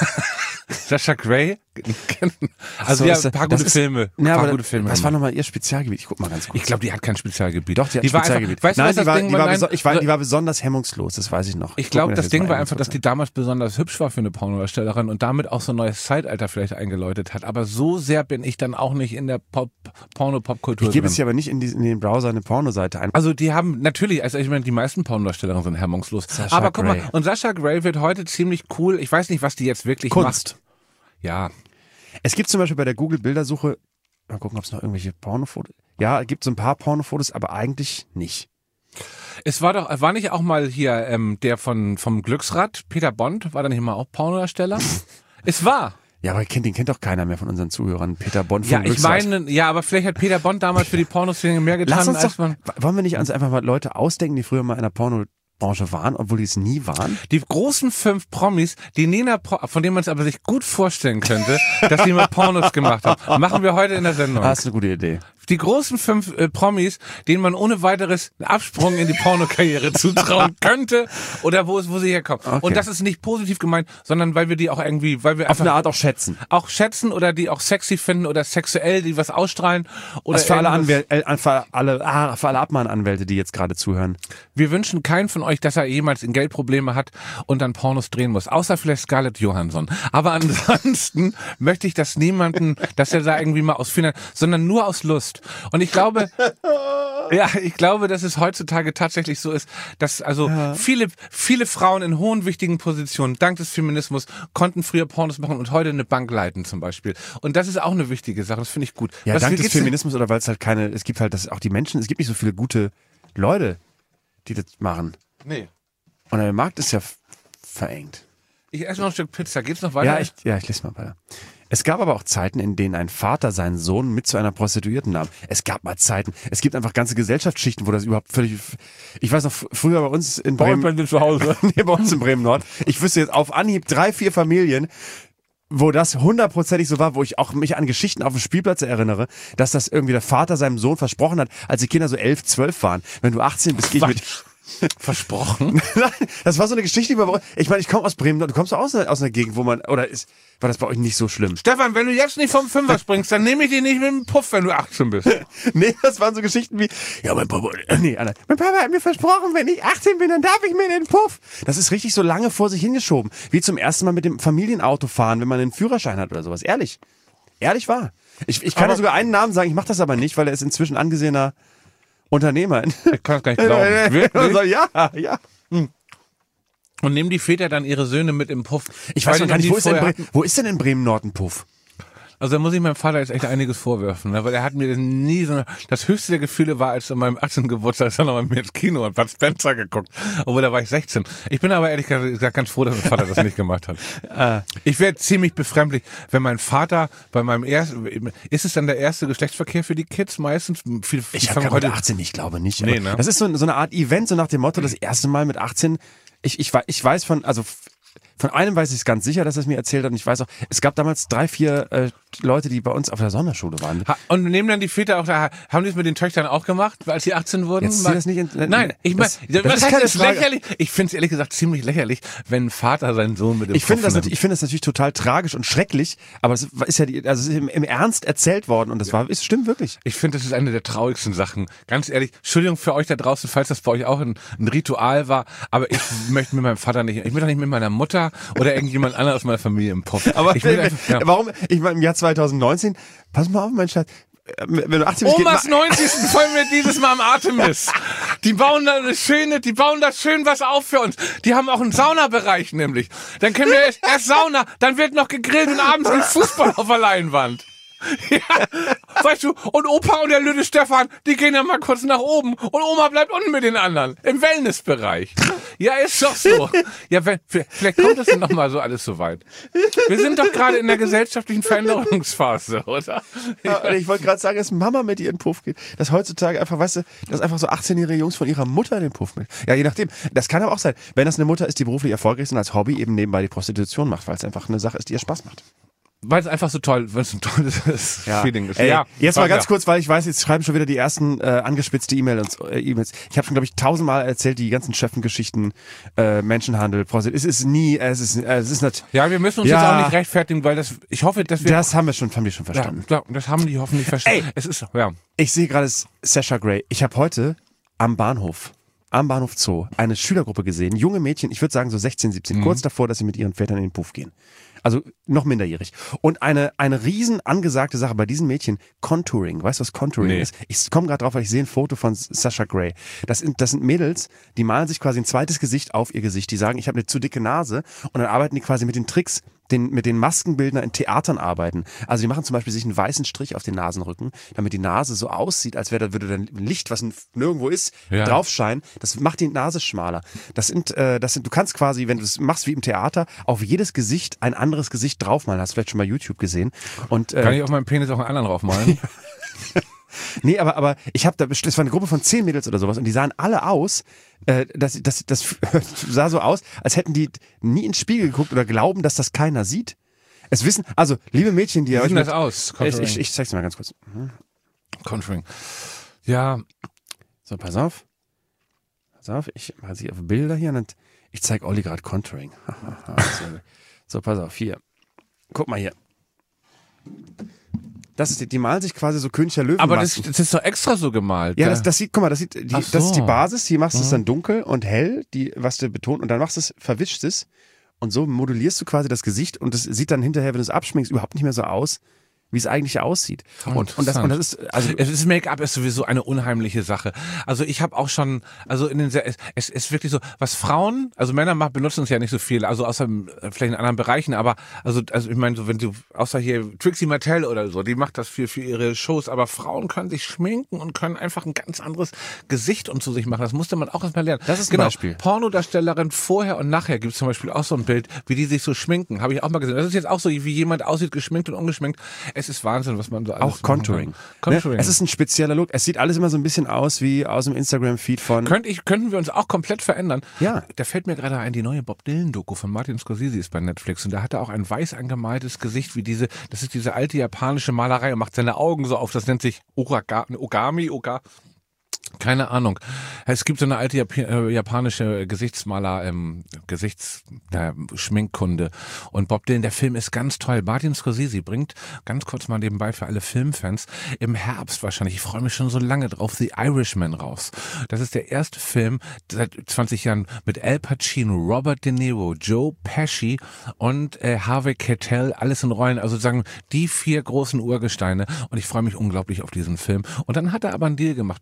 Sasha Grey kennen. Also So, ja, ist ein das- paar das gute ist- Filme. Ja, Ein paar aber gute Filme. was haben war wir. nochmal ihr Spezialgebiet? Ich guck mal ganz kurz. Ich glaube, die hat kein Spezialgebiet. Doch, die hat ein war Spezialgebiet. Einfach, weißt du, Nein, was die das war, Ding die, war? war Nein, beso- ich war, so- die war besonders hemmungslos, das weiß ich noch. Ich Guck glaube, mir das jetzt Ding mal war an, einfach, dass die damals besonders hübsch war für eine Pornodarstellerin und damit auch so ein neues Zeitalter vielleicht eingeläutet hat. Aber so sehr bin ich dann auch nicht in der Pop, Porno-Pop-Kultur Ich gebe drin. jetzt hier aber nicht in, die, in den Browser eine Pornoseite ein. Also die haben natürlich, also ich meine, die meisten Pornodarstellerinnen sind hemmungslos. Sasha Aber guck Grey. mal, und Sasha Grey wird heute ziemlich cool. Ich weiß nicht, was die jetzt wirklich Kunst. macht. Ja, Es gibt zum Beispiel bei der Google-Bildersuche, mal gucken, ob es noch irgendwelche Pornofotos, ja, es gibt so ein paar Pornofotos, aber eigentlich nicht. es war doch, war nicht auch mal hier ähm, der von vom Glücksrad, Peter Bond, war da nicht mal auch Pornodarsteller? Es war. Ja, aber kennt, den kennt doch keiner mehr von unseren Zuhörern. Peter Bond von Ja, ich Glücksrad. meine, ja, aber vielleicht hat Peter Bond damals für die Pornoszene mehr getan, Lass uns als doch, man. wollen wir nicht uns einfach mal Leute ausdenken, die früher mal in der Pornobranche waren, obwohl die es nie waren? Die großen fünf Promis, die Nena, Pro von denen man es aber sich gut vorstellen könnte, dass sie mal Pornos gemacht haben, machen wir heute in der Sendung. Ah, ist eine gute Idee. Die großen fünf äh, Promis, denen man ohne weiteres einen Absprung in die Pornokarriere zutrauen könnte oder wo es, wo sie herkommen. Okay. Und das ist nicht positiv gemeint, sondern weil wir die auch irgendwie, weil wir Auf einfach eine Art auch schätzen. auch schätzen oder die auch sexy finden oder sexuell, die was ausstrahlen oder Das für alle, irgendwas. Anwäl äh, für alle, ah, für alle Abmahnanwälte, die jetzt gerade zuhören. Wir wünschen keinen von euch, dass er jemals in Geldprobleme hat und dann Pornos drehen muss. Außer vielleicht Scarlett Johansson. Aber ansonsten möchte ich das niemanden, dass er da irgendwie mal aus Finan- sondern nur aus Lust. Und ich glaube, ja, ich glaube, dass es heutzutage tatsächlich so ist, dass also Ja. viele, viele Frauen in hohen, wichtigen Positionen dank des Feminismus konnten früher Pornos machen und heute eine Bank leiten zum Beispiel. Und das ist auch eine wichtige Sache. Das finde ich gut. Ja, Was, dank wie des geht's denn- Feminismus oder weil es halt keine, es gibt halt das, auch die Menschen, es gibt nicht so viele gute Leute, die das machen. Nee. Und der Markt ist ja f- verengt. Ich esse noch ein Stück Pizza. Geht's noch weiter? Ja, ich, ja, ich lese mal weiter. Es gab aber auch Zeiten, in denen ein Vater seinen Sohn mit zu einer Prostituierten nahm. Es gab mal Zeiten, es gibt einfach ganze Gesellschaftsschichten, wo das überhaupt völlig, ich weiß noch, f- früher bei uns in Bei uns Bremen, bei dir zu Hause. nee, bei uns in Bremen-Nord, ich wüsste jetzt auf Anhieb drei, vier Familien, wo das hundertprozentig so war, wo ich auch mich an Geschichten auf dem Spielplatz erinnere, dass das irgendwie der Vater seinem Sohn versprochen hat, als die Kinder so elf, zwölf waren. Wenn du achtzehn bist, geh ich mit... Versprochen? Nein, das war so eine Geschichte über. Ich meine, ich komme aus Bremen, du kommst doch aus, einer- aus einer Gegend, wo man. Oder ist, war das bei euch nicht so schlimm? Stefan, wenn du jetzt nicht vom Fünfer springst, dann nehme ich dich nicht mit dem Puff, wenn du achtzehn bist. Nee, das waren so Geschichten wie. Ja, mein Papa. Äh, nee, Anna, mein Papa hat mir versprochen, wenn ich achtzehn bin, dann darf ich mir in den Puff. Das ist richtig so lange vor sich hingeschoben. Wie zum ersten Mal mit dem Familienauto fahren, wenn man einen Führerschein hat oder sowas. Ehrlich. Ehrlich wahr. Ich, ich kann Aber- dir sogar einen Namen sagen, ich mache das aber nicht, weil er ist inzwischen angesehener Unternehmer. Ich kann es gar nicht glauben. Wirklich? So, ja, ja. Und nehmen die Väter dann ihre Söhne mit im Puff? Ich Weil weiß noch die gar nicht, die wo ist, denn vorher Bre wo ist denn in Bremen-Nord ein Puff? Also da muss ich meinem Vater jetzt echt einiges vorwerfen, ne? Weil er hat mir nie so, das höchste der Gefühle war, als an meinem achtzehnten Geburtstag ist er noch mit mir ins Kino und Bud Spencer geguckt, obwohl da war ich sechzehn. Ich bin aber ehrlich gesagt ganz froh, dass mein Vater das nicht gemacht hat. Ich wäre ziemlich befremdlich, wenn mein Vater bei meinem ersten, ist es dann der erste Geschlechtsverkehr für die Kids meistens? Viel, Ich habe heute achtzehn, ich glaube nicht. Nee, ne? Das ist so, so eine Art Event, so nach dem Motto, das erste Mal mit achtzehn, ich, ich, ich weiß von, also von einem weiß ich es ganz sicher, dass er es mir erzählt hat und ich weiß auch, es gab damals drei, vier äh, Leute, die bei uns auf der Sonderschule waren. Ha, und nehmen dann die Väter auch da, haben die es mit den Töchtern auch gemacht, als sie achtzehn wurden? Jetzt zieh das nicht in, in, Nein, ich meine, das, das, das das ist keine heißt, Frage. lächerlich. Ich finde es ehrlich gesagt ziemlich lächerlich, wenn ein Vater seinen Sohn mit dem Ich finde das, Puff natürlich- ich finde das natürlich total tragisch und schrecklich, aber es ist ja die, also es ist im, im Ernst erzählt worden und das war, es stimmt wirklich. Ich finde, das ist eine der traurigsten Sachen. Ganz ehrlich, Entschuldigung für euch da draußen, falls das bei euch auch ein, ein Ritual war, aber ich möchte mit meinem Vater nicht, ich möchte auch nicht mit meiner Mutter oder irgendjemand anderem aus meiner Familie im Puff. Aber ich will einfach, ja. warum? Ich meine, im Jahr zwanzig neunzehn, pass mal auf, mein Schatz, wenn du achtzehn bist, Omas geht, neunzigsten folgen wir dieses Mal am Artemis. Die bauen da eine schöne, die bauen da schön was auf für uns. Die haben auch einen Saunabereich nämlich. Dann können wir erst, erst Sauna, dann wird noch gegrillt und abends gibt's Fußball auf der Leinwand. Ja, weißt du, und Opa und der Lüde Stefan, die gehen dann mal kurz nach oben und Oma bleibt unten mit den anderen im Wellnessbereich. Ja, ist doch so. Ja, wenn, vielleicht kommt das dann noch mal so alles so weit. Wir sind doch gerade in der gesellschaftlichen Veränderungsphase, oder? Ja. Ich wollte gerade sagen, dass Mama mit ihr in den Puff geht. Dass heutzutage einfach, weißt du, dass einfach so achtzehnjährige Jungs von ihrer Mutter in den Puff mit. Ja, je nachdem. Das kann aber auch sein, wenn das eine Mutter ist, die beruflich erfolgreich ist und als Hobby eben nebenbei die Prostitution macht, weil es einfach eine Sache ist, die ihr Spaß macht. Weil es einfach so toll, weil es ein tolles Ja. Feeling ist. Ey, Ja, jetzt mal ganz ja. kurz, weil ich weiß, jetzt schreiben schon wieder die ersten äh, angespitzte E-Mail und, äh, E-Mails. Ich habe schon, glaube ich, tausendmal erzählt, die ganzen Schöffengeschichten, äh, Menschenhandel, Prostitution. Es ist nie, es ist, äh, es ist nicht. Ja, wir müssen uns Ja. jetzt auch nicht rechtfertigen, weil das, ich hoffe, dass wir, Das haben wir schon, haben die schon ja, verstanden. ja, das haben die hoffentlich verstanden. Ey. Es ist, ja. Ich sehe gerade Sasha Grey. Ich habe heute am Bahnhof, am Bahnhof Zoo, eine Schülergruppe gesehen. Junge Mädchen, ich würde sagen so sechzehn, siebzehn, kurz davor, dass sie mit ihren Vätern in den Puff gehen. Also noch minderjährig. Und eine, eine riesen angesagte Sache bei diesen Mädchen, Contouring. Weißt du, was Contouring Nee. ist? Ich komme gerade drauf, weil ich sehe ein Foto von Sasha Grey. Das sind, das sind Mädels, die malen sich quasi ein zweites Gesicht auf ihr Gesicht. Die sagen, ich habe eine zu dicke Nase und dann arbeiten die quasi mit den Tricks, den, mit den Maskenbildner in Theatern arbeiten. Also die machen zum Beispiel sich einen weißen Strich auf den Nasenrücken, damit die Nase so aussieht, als wäre da würde dann Licht, was nirgendwo ist, Ja. drauf scheinen. Das macht die Nase schmaler. Das sind, äh, das sind, du kannst quasi, wenn du es machst wie im Theater, auf jedes Gesicht ein anderes Gesicht draufmalen. Hast du vielleicht schon mal YouTube gesehen. Und, äh, Kann ich auf meinem Penis auch einen anderen draufmalen? Nee, aber, aber ich habe da, das war eine Gruppe von zehn Mädels oder sowas und die sahen alle aus, äh, das, das, das sah so aus, als hätten die nie ins Spiegel geguckt oder glauben, dass das keiner sieht. Es wissen, also, liebe Mädchen, die Wie euch sieht mit- das aus? Ich, Contouring. ich, ich zeig's dir mal ganz kurz. Contouring. Ja, So, pass auf. Pass auf, ich mache sie auf Bilder hier und dann, ich zeig Olli gerade Contouring. So, pass auf, hier. Guck mal hier. Das ist die, die malen sich quasi so König der Löwen. aber das, das ist doch extra so gemalt. Ja, das, das sieht, guck mal, das sieht, die, Ach das ist die so. Basis, hier machst du es dann dunkel und hell, die, was du betont, und dann machst du es, verwischst es und so modellierst du quasi das Gesicht und das sieht dann hinterher, wenn du es abschminkst, überhaupt nicht mehr so aus, wie es eigentlich aussieht. Und, und, das, und das ist, also, es ist Make-up ist sowieso eine unheimliche Sache. Also ich habe auch schon, also in den, es, es ist wirklich so, was Frauen, also Männer machen, benutzen es ja nicht so viel, also außer äh, vielleicht in anderen Bereichen, aber also, also ich meine, so wenn du, außer hier Trixie Mattel oder so, die macht das viel für ihre Shows, aber Frauen können sich schminken und können einfach ein ganz anderes Gesicht und zu sich machen. Das musste man auch erstmal lernen. Das ist ein genau, Beispiel. Pornodarstellerin vorher und nachher gibt es zum Beispiel auch so ein Bild, wie die sich so schminken, habe ich auch mal gesehen. Das ist jetzt auch so, wie jemand aussieht, geschminkt und ungeschminkt. Es ist Wahnsinn, was man so alles auch Contouring. machen kann. Contouring. Ne? Es ist ein spezieller Look. Es sieht alles immer so ein bisschen aus wie aus dem Instagram-Feed von... Könnte ich, könnten wir uns auch komplett verändern. Ja. Da fällt mir gerade ein, die neue Bob Dylan-Doku von Martin Scorsese ist bei Netflix und da hat er auch ein weiß angemaltes Gesicht wie diese, das ist diese alte japanische Malerei und macht seine Augen so auf, das nennt sich Uraga, Ogami, Oga. Keine Ahnung. Es gibt so eine alte Jap äh, japanische Gesichtsmaler, ähm, Gesichtsschminkkunde. Und Bob Dylan, der Film ist ganz toll. Martin Scorsese bringt, ganz kurz mal nebenbei für alle Filmfans, im Herbst wahrscheinlich, ich freue mich schon so lange drauf, The Irishman raus. Das ist der erste Film seit zwanzig Jahren mit Al Pacino, Robert De Niro, Joe Pesci und äh, Harvey Keitel, alles in Rollen. Also sagen die vier großen Urgesteine. Und ich freue mich unglaublich auf diesen Film. Und dann hat er aber einen Deal gemacht mit Netflix.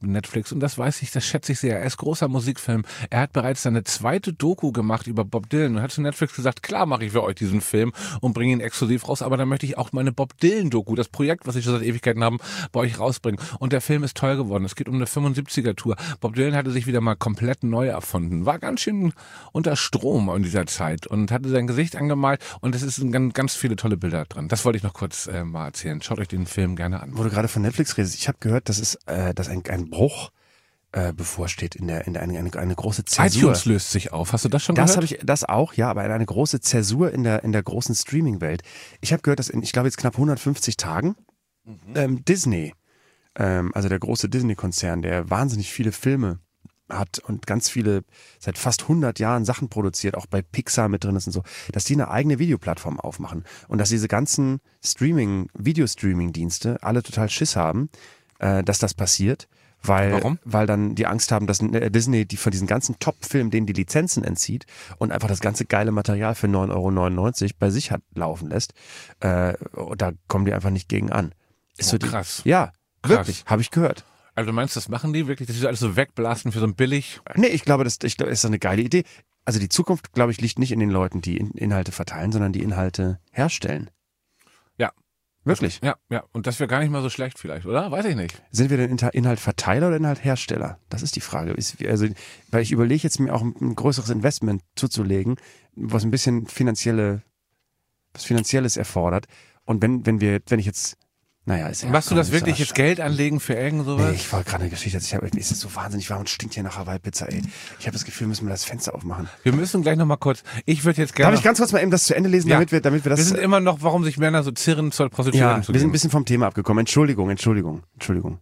Netflix und das weiß ich, das schätze ich sehr. Er ist großer Musikfilm. Er hat bereits seine zweite Doku gemacht über Bob Dylan und hat zu Netflix gesagt, klar mache ich für euch diesen Film und bringe ihn exklusiv raus, aber dann möchte ich auch meine Bob Dylan Doku, das Projekt, was ich schon seit Ewigkeiten habe, bei euch rausbringen. Und der Film ist toll geworden. Es geht um eine fünfundsiebziger Tour. Bob Dylan hatte sich wieder mal komplett neu erfunden. War ganz schön unter Strom in dieser Zeit und hatte sein Gesicht angemalt und es ist ganz, ganz viele tolle Bilder drin. Das wollte ich noch kurz äh, mal erzählen. Schaut euch den Film gerne an. Wo du gerade von Netflix redest, ich habe gehört, dass es äh, dass ein, ein Bruch äh, bevorsteht in der in der eine, eine, eine große Zäsur. iTunes löst sich auf. Hast du das schon Das gehört? habe ich, das auch, ja, aber eine große Zäsur in der in der großen Streaming-Welt. Ich habe gehört, dass in, ich glaube jetzt knapp hundertfünfzig Tagen mhm. ähm, Disney, ähm, also der große Disney-Konzern, der wahnsinnig viele Filme hat und ganz viele, seit fast hundert Jahren Sachen produziert, auch bei Pixar mit drin ist und so, dass die eine eigene Videoplattform aufmachen und dass diese ganzen Streaming, Videostreaming-Dienste alle total Schiss haben, äh, dass das passiert, weil, Warum? weil dann die Angst haben, dass Disney die von diesen ganzen Top-Filmen, denen die Lizenzen entzieht und einfach das ganze geile Material für neun Euro neunundneunzig bei sich hat laufen lässt. Äh, und da kommen die einfach nicht gegen an. Ist Oh, so die, krass. Ja, Krass. wirklich, habe ich gehört. Also du meinst, das machen die wirklich, dass sie alles so wegblasten für so ein billig? Nee, ich glaube, das, ich glaube, das ist eine geile Idee. Also die Zukunft, glaube ich, liegt nicht in den Leuten, die In- Inhalte verteilen, sondern die Inhalte herstellen. Ja. Wirklich? Ja, ja. Und das wäre gar nicht mal so schlecht vielleicht, oder? Weiß ich nicht. Sind wir denn Inter- Inhaltverteiler oder Inhalthersteller? Das ist die Frage. Ist, also, weil ich überlege jetzt mir auch ein, ein größeres Investment zuzulegen, was ein bisschen finanzielle, was Finanzielles erfordert. Und wenn, wenn wir, wenn ich jetzt Naja, ist ja Machst du das komm, wirklich ist jetzt ja Geld anlegen für irgend sowas? Nee, ich wollte gerade eine Geschichte, ich habe, es ist so wahnsinnig warm und stinkt hier nach Hawaii-Pizza, ey. Ich habe das Gefühl, müssen wir das Fenster aufmachen. Wir müssen gleich noch mal kurz, ich würde jetzt gerne... Darf ich ganz kurz mal eben das zu Ende lesen, Ja. damit wir, damit wir das... Wir sind immer noch, warum sich Männer so zirren, zur Prostituierten ja, zu wir sind gehen. ein bisschen vom Thema abgekommen. Entschuldigung, Entschuldigung, Entschuldigung.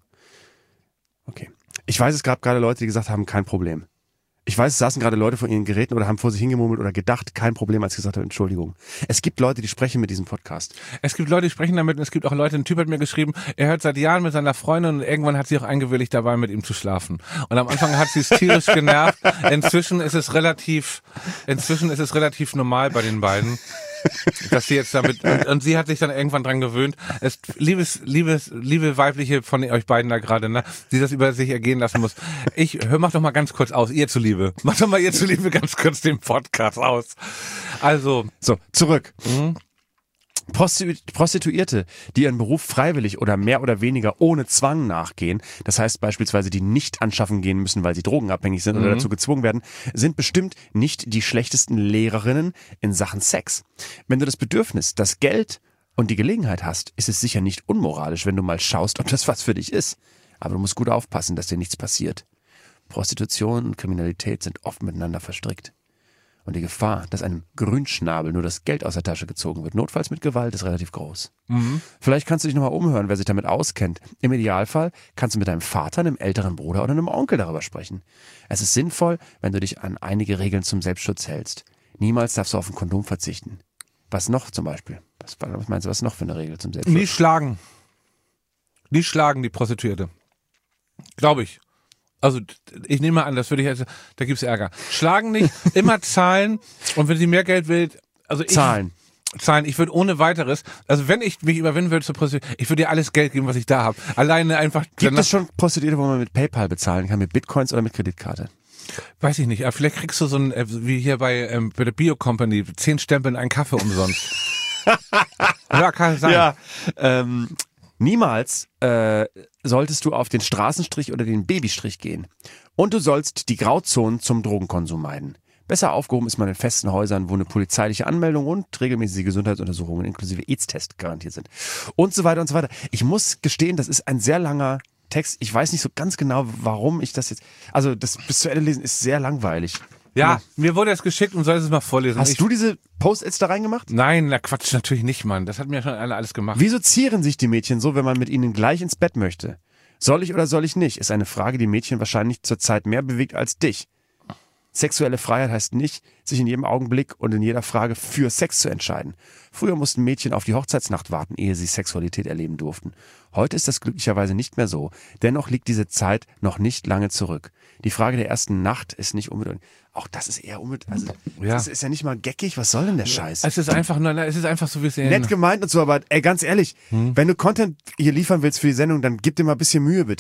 Okay. Ich weiß, es gab gerade Leute, die gesagt haben, kein Problem. Ich weiß, es saßen gerade Leute vor ihren Geräten oder haben vor sich hingemurmelt oder gedacht, kein Problem, als ich gesagt habe, Entschuldigung. Es gibt Leute, die sprechen mit diesem Podcast. Es gibt Leute, die sprechen damit und es gibt auch Leute, ein Typ hat mir geschrieben, er hört seit Jahren mit seiner Freundin und irgendwann hat sie auch eingewilligt, dabei mit ihm zu schlafen. Und am Anfang hat sie es tierisch genervt. Inzwischen ist es relativ, inzwischen ist es relativ normal bei den beiden, dass sie jetzt damit, und, und sie hat sich dann irgendwann dran gewöhnt. Es, liebes, liebes, liebe weibliche von euch beiden da gerade, ne, die das über sich ergehen lassen muss. Ich, hör, mach doch mal ganz kurz aus, ihr zuliebe. Mach doch mal ihr zuliebe ganz kurz den Podcast aus. Also. So, zurück. Mhm. Prostitu- Prostituierte, die ihren Beruf freiwillig oder mehr oder weniger ohne Zwang nachgehen, das heißt beispielsweise die nicht anschaffen gehen müssen, weil sie drogenabhängig sind oder Mhm. dazu gezwungen werden, sind bestimmt nicht die schlechtesten Lehrerinnen in Sachen Sex. Wenn du das Bedürfnis, das Geld und die Gelegenheit hast, ist es sicher nicht unmoralisch, wenn du mal schaust, ob das was für dich ist. Aber du musst gut aufpassen, dass dir nichts passiert. Prostitution und Kriminalität sind oft miteinander verstrickt. Und die Gefahr, dass einem Grünschnabel nur das Geld aus der Tasche gezogen wird, notfalls mit Gewalt, ist relativ groß. Mhm. Vielleicht kannst du dich nochmal umhören, wer sich damit auskennt. Im Idealfall kannst du mit deinem Vater, einem älteren Bruder oder einem Onkel darüber sprechen. Es ist sinnvoll, wenn du dich an einige Regeln zum Selbstschutz hältst. Niemals darfst du auf ein Kondom verzichten. Was noch zum Beispiel? Was, was meinst du, was noch für eine Regel zum Selbstschutz? Nie schlagen. Nie schlagen, die Prostituierte. Glaube ich. Also ich nehme an, das würde ich jetzt, da gibt's Ärger. Schlagen nicht, immer zahlen und wenn sie mehr Geld will, also ich... Zahlen. Zahlen. Ich würde ohne weiteres, also wenn ich mich überwinden würde zur Prostituierte, ich würde ihr alles Geld geben, was ich da habe. Alleine einfach... Gibt es schon Prostituierte, wo man mit PayPal bezahlen kann, mit Bitcoins oder mit Kreditkarte? Weiß ich nicht, aber vielleicht kriegst du so ein, äh, wie hier bei, ähm, bei der Bio Company, zehn Stempeln, einen Kaffee umsonst. Ja, kann sein. Ja, ähm, niemals äh, solltest du auf den Straßenstrich oder den Babystrich gehen. Und du sollst die Grauzonen zum Drogenkonsum meiden. Besser aufgehoben ist man in festen Häusern, wo eine polizeiliche Anmeldung und regelmäßige Gesundheitsuntersuchungen inklusive AIDS-Test garantiert sind. Und so weiter und so weiter. Ich muss gestehen, das ist ein sehr langer Text. Ich weiß nicht so ganz genau, warum ich das jetzt... Also das bis zu Ende lesen ist sehr langweilig. Ja, mir wurde es geschickt und soll es mal vorlesen. Hast ich, du diese Post-its da reingemacht? Nein, na Quatsch, natürlich nicht, Mann. Das hat mir schon alle alles gemacht. Wieso zieren sich die Mädchen so, wenn man mit ihnen gleich ins Bett möchte? Soll ich oder soll ich nicht? Ist eine Frage, die Mädchen wahrscheinlich zurzeit mehr bewegt als dich. Sexuelle Freiheit heißt nicht, sich in jedem Augenblick und in jeder Frage für Sex zu entscheiden. Früher mussten Mädchen auf die Hochzeitsnacht warten, ehe sie Sexualität erleben durften. Heute ist das glücklicherweise nicht mehr so. Dennoch liegt diese Zeit noch nicht lange zurück. Die Frage der ersten Nacht ist nicht unbedingt... Auch das ist eher unbedingt... Also, Ja. das ist ja nicht mal geckig. Was soll denn der Scheiß? Es ist einfach nur, es ist einfach so, wie es in... Nett gemeint und so, aber ey, ganz ehrlich, Hm? wenn du Content hier liefern willst für die Sendung, dann gib dir mal ein bisschen Mühe, bitte.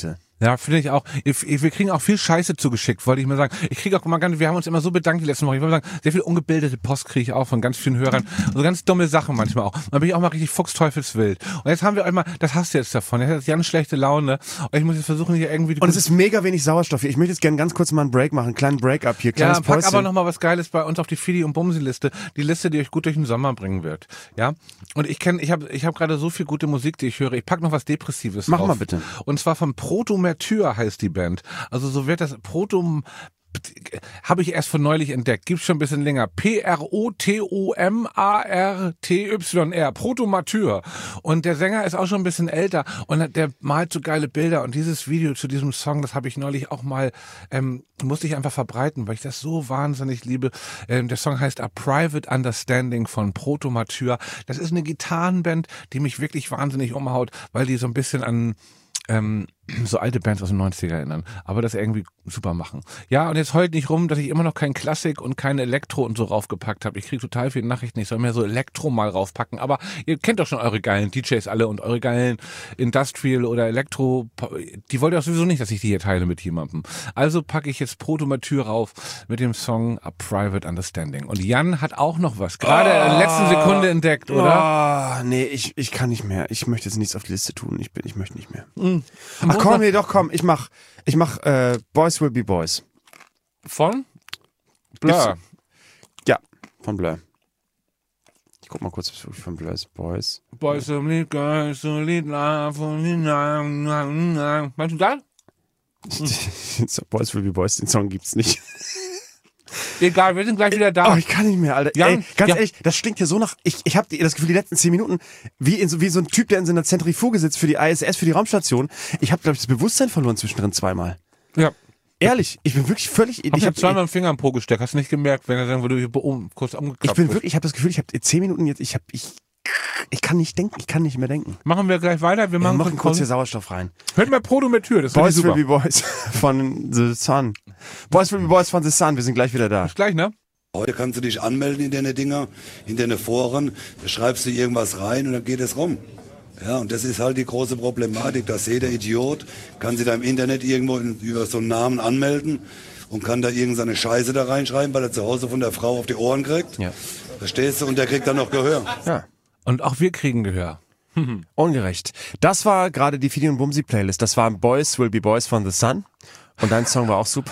Ja, finde ich auch. Ich- ich- Wir kriegen auch viel Scheiße zugeschickt, wollte ich mal sagen. Ich kriege auch mal ganz, wir haben uns immer so bedankt die letzten Wochen. Ich wollte sagen, sehr viel ungebildete Post kriege ich auch von ganz vielen Hörern. So ganz dumme Sachen manchmal auch. Da bin ich auch mal richtig fuchsteufelswild. Und jetzt haben wir einmal, das hast du jetzt davon. Jetzt hat das ganz schlechte Laune. Und ich muss jetzt versuchen, hier irgendwie... die Und es ist mega wenig Sauerstoff hier. Ich möchte jetzt gerne ganz kurz mal einen Break machen, einen kleinen Break-up hier, kleines Ja, pack Päuschen. aber noch mal was Geiles bei uns auf die Fidi- und Bumsi-Liste. Die Liste, die euch gut durch den Sommer bringen wird. Ja. Und ich kenne, ich habe ich hab gerade so viel gute Musik, die ich höre. Ich pack noch was Depressives Mach drauf. mal bitte. Und zwar von Protomertyr heißt die Band. Also so wird das Proto... Habe ich erst von neulich entdeckt. Gibt's schon ein bisschen länger. P R O T O M A R T Y R. Protomartyr. Und der Sänger ist auch schon ein bisschen älter und der malt so geile Bilder. Und dieses Video zu diesem Song, das habe ich neulich auch mal, ähm, musste ich einfach verbreiten, weil ich das so wahnsinnig liebe. Ähm, der Song heißt A Private Understanding von Protomartyr. Das ist eine Gitarrenband, die mich wirklich wahnsinnig umhaut, weil die so ein bisschen an ähm, so alte Bands aus den neunziger erinnern, aber das irgendwie super machen. Ja, und jetzt heult nicht rum, dass ich immer noch kein Klassik und kein Elektro und so raufgepackt habe. Ich kriege total viele Nachrichten, ich soll mehr so Elektro mal raufpacken, aber ihr kennt doch schon eure geilen D Js alle und eure geilen Industrial oder Elektro, die wollt ihr auch sowieso nicht, dass ich die hier teile mit jemandem. Also packe ich jetzt Protomartyr rauf mit dem Song A Private Understanding. Und Jan hat auch noch was, gerade in der letzten Sekunde entdeckt, oder? Oh, nee, ich, ich kann nicht mehr. Ich möchte jetzt nichts auf die Liste tun. Ich bin, ich möchte nicht mehr. Mhm. Ach komm, nee, doch, komm. Ich mach, ich mach äh, Boys Will Be Boys. Von? Blur. Ja, von Blur. Ich guck mal kurz, was wirklich von Blur ist. Boys. Boys who lead girls who lead love who lead love. Meinst du das? Boys Will Be Boys, den Song gibt's nicht. Egal, wir sind gleich wieder da. Oh, ich kann nicht mehr, Alter. Jan, Ey, ganz ja. ehrlich, das stinkt hier so nach. Ich, ich habe das Gefühl, die letzten zehn Minuten, wie, in so, wie so ein Typ, der in so einer Zentrifuge sitzt für die I S S, für die Raumstation. Ich habe, glaube ich, das Bewusstsein verloren zwischendrin zweimal. Ja. Ehrlich, ich bin wirklich völlig. Ich habe hab- zweimal den Finger im Po gesteckt. Hast du nicht gemerkt, wenn er sagen würde, ich um, kurz umgeklappt Ich bin wird. wirklich, ich habe das Gefühl, ich habe zehn Minuten jetzt, ich habe, ich, ich kann nicht denken, ich kann nicht mehr denken. Machen wir gleich weiter. Wir Wir machen, machen kurz hier Pause. Sauerstoff rein. Hört mal Protometür, das Boys ist Will super. Be Boys von The Sun. Boys Will Be Boys von The Sun, wir sind gleich wieder da. Bis gleich, ne? Heute kannst du dich anmelden in deine Dinger, in deine Foren, da schreibst du irgendwas rein und dann geht es rum. Ja, und das ist halt die große Problematik, dass jeder Idiot kann sich da im Internet irgendwo in, über so einen Namen anmelden und kann da irgendeine Scheiße da reinschreiben, weil er zu Hause von der Frau auf die Ohren kriegt. Ja. Verstehst du? Und der kriegt dann noch Gehör. Ja. Und auch wir kriegen Gehör. Ungerecht. Das war gerade die Fidi und Bumsi Playlist. Das waren Boys Will Be Boys von The Sun. Und dein Song war auch super.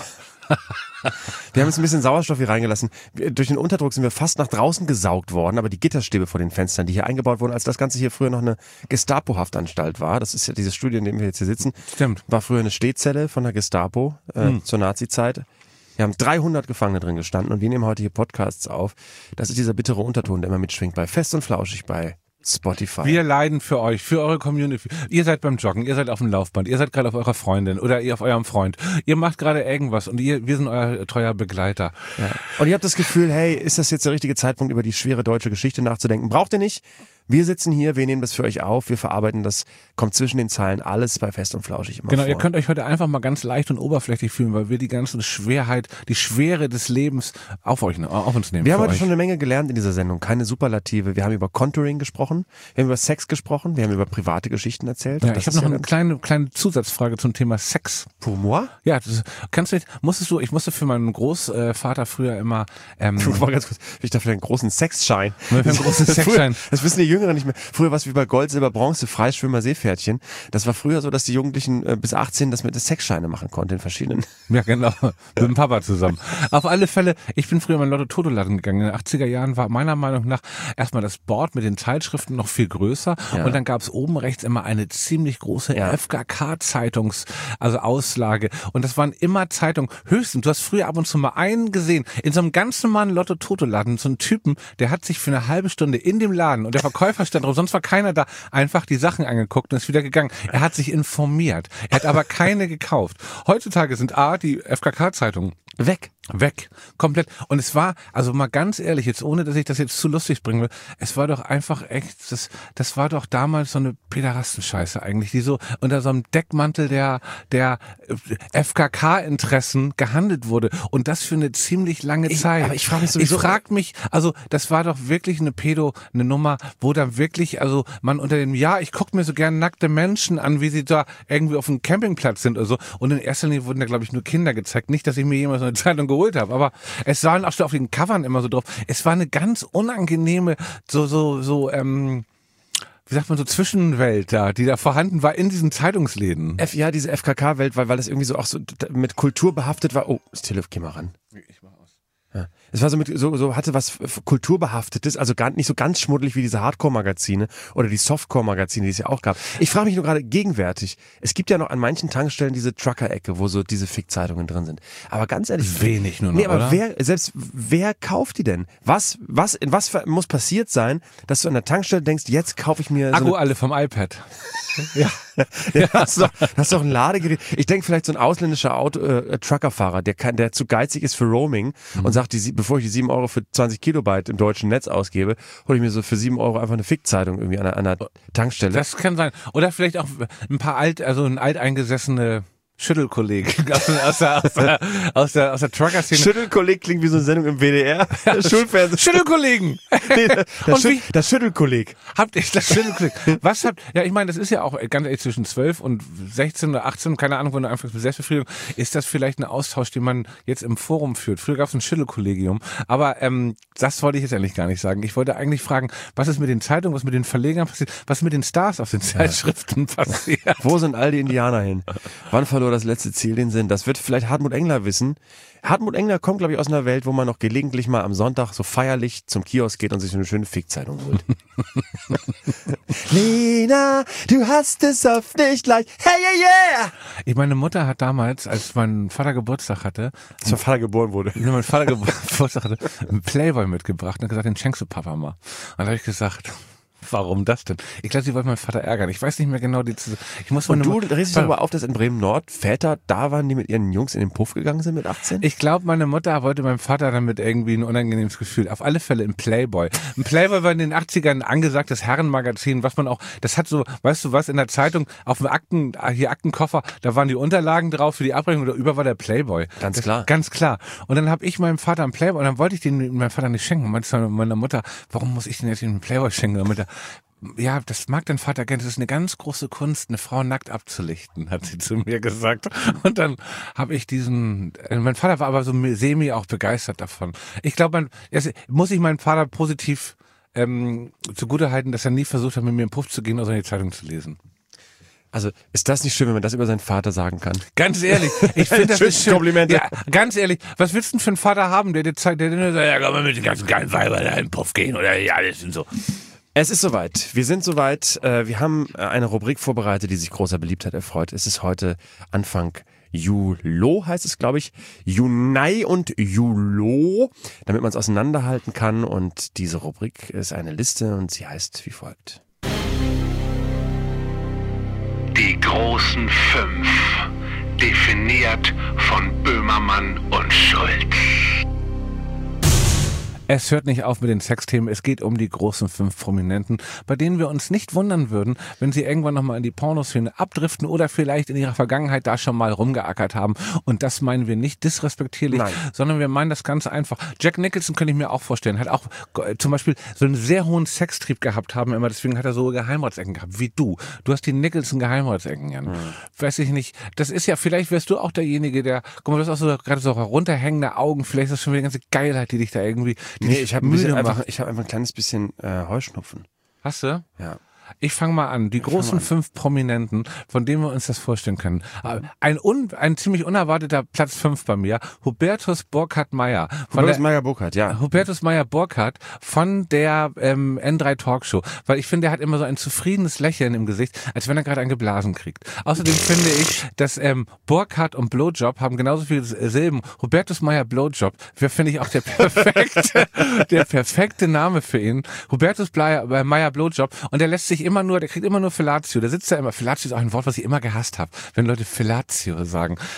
Wir haben jetzt ein bisschen Sauerstoff hier reingelassen. Wir, durch den Unterdruck sind wir fast nach draußen gesaugt worden, aber die Gitterstäbe vor den Fenstern, die hier eingebaut wurden, als das Ganze hier früher noch eine Gestapo-Haftanstalt war, das ist ja dieses Studio, in dem wir jetzt hier sitzen, Stimmt. war früher eine Stehzelle von der Gestapo äh, Hm. zur Nazi-Zeit. Wir haben dreihundert Gefangene drin gestanden und wir nehmen heute hier Podcasts auf. Das ist dieser bittere Unterton, der immer mitschwingt bei Fest und Flauschig bei Spotify. Wir leiden für euch, für eure Community. Ihr seid beim Joggen, ihr seid auf dem Laufband, ihr seid gerade auf eurer Freundin oder ihr auf eurem Freund. Ihr macht gerade irgendwas und ihr, wir sind euer treuer Begleiter. Ja. Und ihr habt das Gefühl, hey, ist das jetzt der richtige Zeitpunkt, über die schwere deutsche Geschichte nachzudenken? Braucht ihr nicht. Wir sitzen hier, wir nehmen das für euch auf, wir verarbeiten das, kommt zwischen den Zeilen alles bei Fest und Flauschig immer Genau, vor. ihr könnt euch heute einfach mal ganz leicht und oberflächlich fühlen, weil wir die ganze Schwerheit, die Schwere des Lebens auf euch, auf uns nehmen. Wir haben für heute euch. schon eine Menge gelernt in dieser Sendung, keine Superlative. Wir haben über Contouring gesprochen, wir haben über Sex gesprochen, wir haben über private Geschichten erzählt. Ja, Das ich habe ist noch eine ganz- kleine, kleine Zusatzfrage zum Thema Sex. Pour moi? Ja, das, kannst du nicht, musstest du, ich musste für meinen Großvater früher immer, ähm, Ich war ganz kurz, ich dachte für einen großen Sexschein. Für einen großen Sexschein. Früher, das wissen die Jüngeren nicht mehr. Früher war es wie bei Gold, Silber, Bronze, Freischwimmer, Seepferdchen. Das war früher so, dass die Jugendlichen äh, bis achtzehn das mit Sexscheine machen konnten in verschiedenen. ja genau, mit dem Papa zusammen. Auf alle Fälle, ich bin früher mal in Lotto-Toto-Laden gegangen. In den achtziger Jahren war meiner Meinung nach erstmal das Board mit den Zeitschriften noch viel größer Ja. und dann gab es oben rechts immer eine ziemlich große Ja. F K K-Zeitungs, also Auslage und das waren immer Zeitungen. Höchstens, du hast früher ab und zu mal einen gesehen, in so einem ganz normalen Lotto-Toto-Laden, so einen Typen, der hat sich für eine halbe Stunde in dem Laden und der Verkäufer stand drauf, sonst war keiner da, einfach die Sachen angeguckt und ist wieder gegangen. Er hat sich informiert. Er hat aber keine gekauft. Heutzutage sind A, die F K K-Zeitungen Weg. Weg. Komplett. Und es war, also mal ganz ehrlich, jetzt ohne, dass ich das jetzt zu lustig bringen will, es war doch einfach echt, das, das war doch damals so eine Pederastenscheiße eigentlich, die so unter so einem Deckmantel der, der F K K-Interessen gehandelt wurde. Und das für eine ziemlich lange Ich- Zeit. aber ich frage mich Ich sowieso- frag mich, also das war doch wirklich eine Pedo, eine Nummer, wo dann wirklich, also man unter dem, ja, ich gucke mir so gern nackte Menschen an, wie sie da irgendwie auf dem Campingplatz sind oder so. Und in erster Linie wurden da, glaube ich, nur Kinder gezeigt. Nicht, dass ich mir jemals so eine Zeitung geholt habe, aber es waren auch schon auf den Covern immer so drauf. Es war eine ganz unangenehme, so, so, so, ähm, wie sagt man, so Zwischenwelt da, die da vorhanden war in diesen Zeitungsläden. F, ja, diese F K K-Welt, weil, weil das irgendwie so auch so d- mit Kultur behaftet war. Oh, das Telefon, geh mal ran. Ich mach aus. Ja. Es war so mit, so, so hatte was f- Kulturbehaftetes, also gar nicht so ganz schmuddelig wie diese Hardcore-Magazine oder die Softcore-Magazine, die es ja auch gab. Ich frage mich nur gerade gegenwärtig, es gibt ja noch an manchen Tankstellen diese Trucker-Ecke, wo so diese Fick-Zeitungen drin sind. Aber ganz ehrlich. Wenig nur noch, Nee, aber oder? wer, selbst, wer kauft die denn? Was, was, in was für- muss passiert sein, dass du an der Tankstelle denkst, jetzt kaufe ich mir so Akku eine, alle vom iPad. ja, das ist doch, das ist doch ein Ladegerät. Ich denke vielleicht so ein ausländischer Auto, äh, Truckerfahrer, der kann, der zu geizig ist für Roaming Mhm. und sagt, die, sie- bevor ich die sieben Euro für zwanzig Kilobyte im deutschen Netz ausgebe, hole ich mir so für sieben Euro einfach eine Fick-Zeitung irgendwie an einer, an einer Tankstelle. Das kann sein. Oder vielleicht auch ein paar alt, also ein alteingesessene Schüttelkollegen aus, aus der, aus der, aus der, aus der Trucker-Szene. Schüttelkolleg klingt wie so eine Sendung im W D R. Schulfernsehen. Schüttelkollegen! Nee, das, Und Schütt- wie- das Schüttelkolleg. Habt ihr das Schüttelkollegen? Was habt, ja, ich meine, das ist ja auch ganz ehrlich zwischen zwölf und sechzehn oder achtzehn, keine Ahnung, wenn du anfängst mit Selbstbefriedigung, ist das vielleicht ein Austausch, den man jetzt im Forum führt. Früher gab es ein Schüttelkollegium, aber ähm, das wollte ich jetzt eigentlich gar nicht sagen. Ich wollte eigentlich fragen, was ist mit den Zeitungen, was mit den Verlegern passiert, was mit den Stars auf den Zeitschriften passiert? Wo sind all die Indianer hin? Wann verlor das letzte Ziel den Sinn? Das wird vielleicht Hartmut Engler wissen. Hartmut Engler kommt, glaube ich, aus einer Welt, wo man noch gelegentlich mal am Sonntag so feierlich zum Kiosk geht und sich so eine schöne Fickzeitung holt. Lena, du hast es oft nicht leicht. Hey, yeah, yeah! Ich, meine Mutter hat damals, als mein Vater Geburtstag hatte, Als mein Vater geboren wurde. wenn mein Vater Geburtstag hatte, einen Playboy mitgebracht und hat gesagt, den schenkst du Papa mal. Und dann habe ich gesagt, warum das denn? Ich glaube, sie wollte meinen Vater ärgern. Ich weiß nicht mehr genau die. Ich muss Und meine du Mutter- regst dich darüber auf, dass in Bremen-Nord Väter da waren, die mit ihren Jungs in den Puff gegangen sind mit achtzehn? Ich glaube, meine Mutter wollte meinem Vater damit irgendwie ein unangenehmes Gefühl. Auf alle Fälle ein Playboy. Ein Playboy war in den achtzigern ein angesagtes Herrenmagazin, was man auch, das hat so, weißt du was, in der Zeitung, auf dem Akten, hier Aktenkoffer, da waren die Unterlagen drauf für die Abrechnung, da über war der Playboy. Ganz das, klar. Ganz klar. Und dann habe ich meinem Vater einen Playboy, und dann wollte ich den meinem Vater nicht schenken. Und meinte zu meiner Mutter, warum muss ich den jetzt einen Playboy schenken? Und meinte, ja, das mag dein Vater gerne. Das ist eine ganz große Kunst, eine Frau nackt abzulichten, hat sie zu mir gesagt. Und dann habe ich diesen, äh, mein Vater war aber so semi auch begeistert davon. Ich glaube, man, jetzt muss ich meinen Vater positiv ähm, zugutehalten, dass er nie versucht hat, mit mir im Puff zu gehen oder seine Zeitung zu lesen. Also ist das nicht schön, wenn man das über seinen Vater sagen kann? Ganz ehrlich, ich finde das Schönes ist schön. Kompliment. Ja, ganz ehrlich, was willst du denn für einen Vater haben, der dir zeigt, der dir nur sagt, ja, komm mal mit den ganzen geilen Weibern in den Puff gehen oder ja, alles und so. Es ist soweit. Wir sind soweit. Äh, Wir haben äh, eine Rubrik vorbereitet, die sich großer Beliebtheit erfreut. Es ist heute Anfang Julo, heißt es, glaube ich. Junai und Julo, damit man es auseinanderhalten kann. Und diese Rubrik ist eine Liste und sie heißt wie folgt. Die großen fünf, definiert von Böhmermann und Schulz. Es hört nicht auf mit den Sexthemen, es geht um die großen fünf Prominenten, bei denen wir uns nicht wundern würden, wenn sie irgendwann nochmal in die Pornoszene abdriften oder vielleicht in ihrer Vergangenheit da schon mal rumgeackert haben. Und das meinen wir nicht disrespektierlich, Nein. sondern wir meinen das ganz einfach. Jack Nicholson könnte ich mir auch vorstellen, hat auch äh, zum Beispiel so einen sehr hohen Sextrieb gehabt haben immer, deswegen hat er so Geheimratsecken gehabt, wie du. Du hast die Nicholson Geheimratsecken, Jan. Mhm. Weiß ich nicht, das ist ja, vielleicht wärst du auch derjenige, der, guck mal, du hast auch so gerade so runterhängende Augen, vielleicht ist das schon wieder eine ganze Geilheit, die dich da irgendwie, die Nee, dich ich habe ein, müde bisschen einfach- macht. ich hab einfach ein kleines bisschen äh, Heuschnupfen. Hast du? Ja. Ich fange mal an. Die großen fünf Prominenten, von denen wir uns das vorstellen können. Ein, un, ein ziemlich unerwarteter Platz fünf bei mir. Hubertus Burkhard Meyer. Von Hubertus der- Meyer-Burkhardt, ja. Hubertus Meyer-Burkhardt von der ähm, N drei Talkshow. Weil ich finde, er hat immer so ein zufriedenes Lächeln im Gesicht, als wenn er gerade einen geblasen kriegt. Außerdem finde ich, dass ähm, Burkhardt und Blowjob haben genauso viele Silben. Hubertus Meyer Blowjob wäre, finde ich, auch der perfekte, der perfekte Name für ihn. Hubertus Meyer, Meyer Blowjob. Und der lässt sich immer nur, der kriegt immer nur Fellatio. Der sitzt da immer. Fellatio ist auch ein Wort, was ich immer gehasst habe, wenn Leute Fellatio sagen.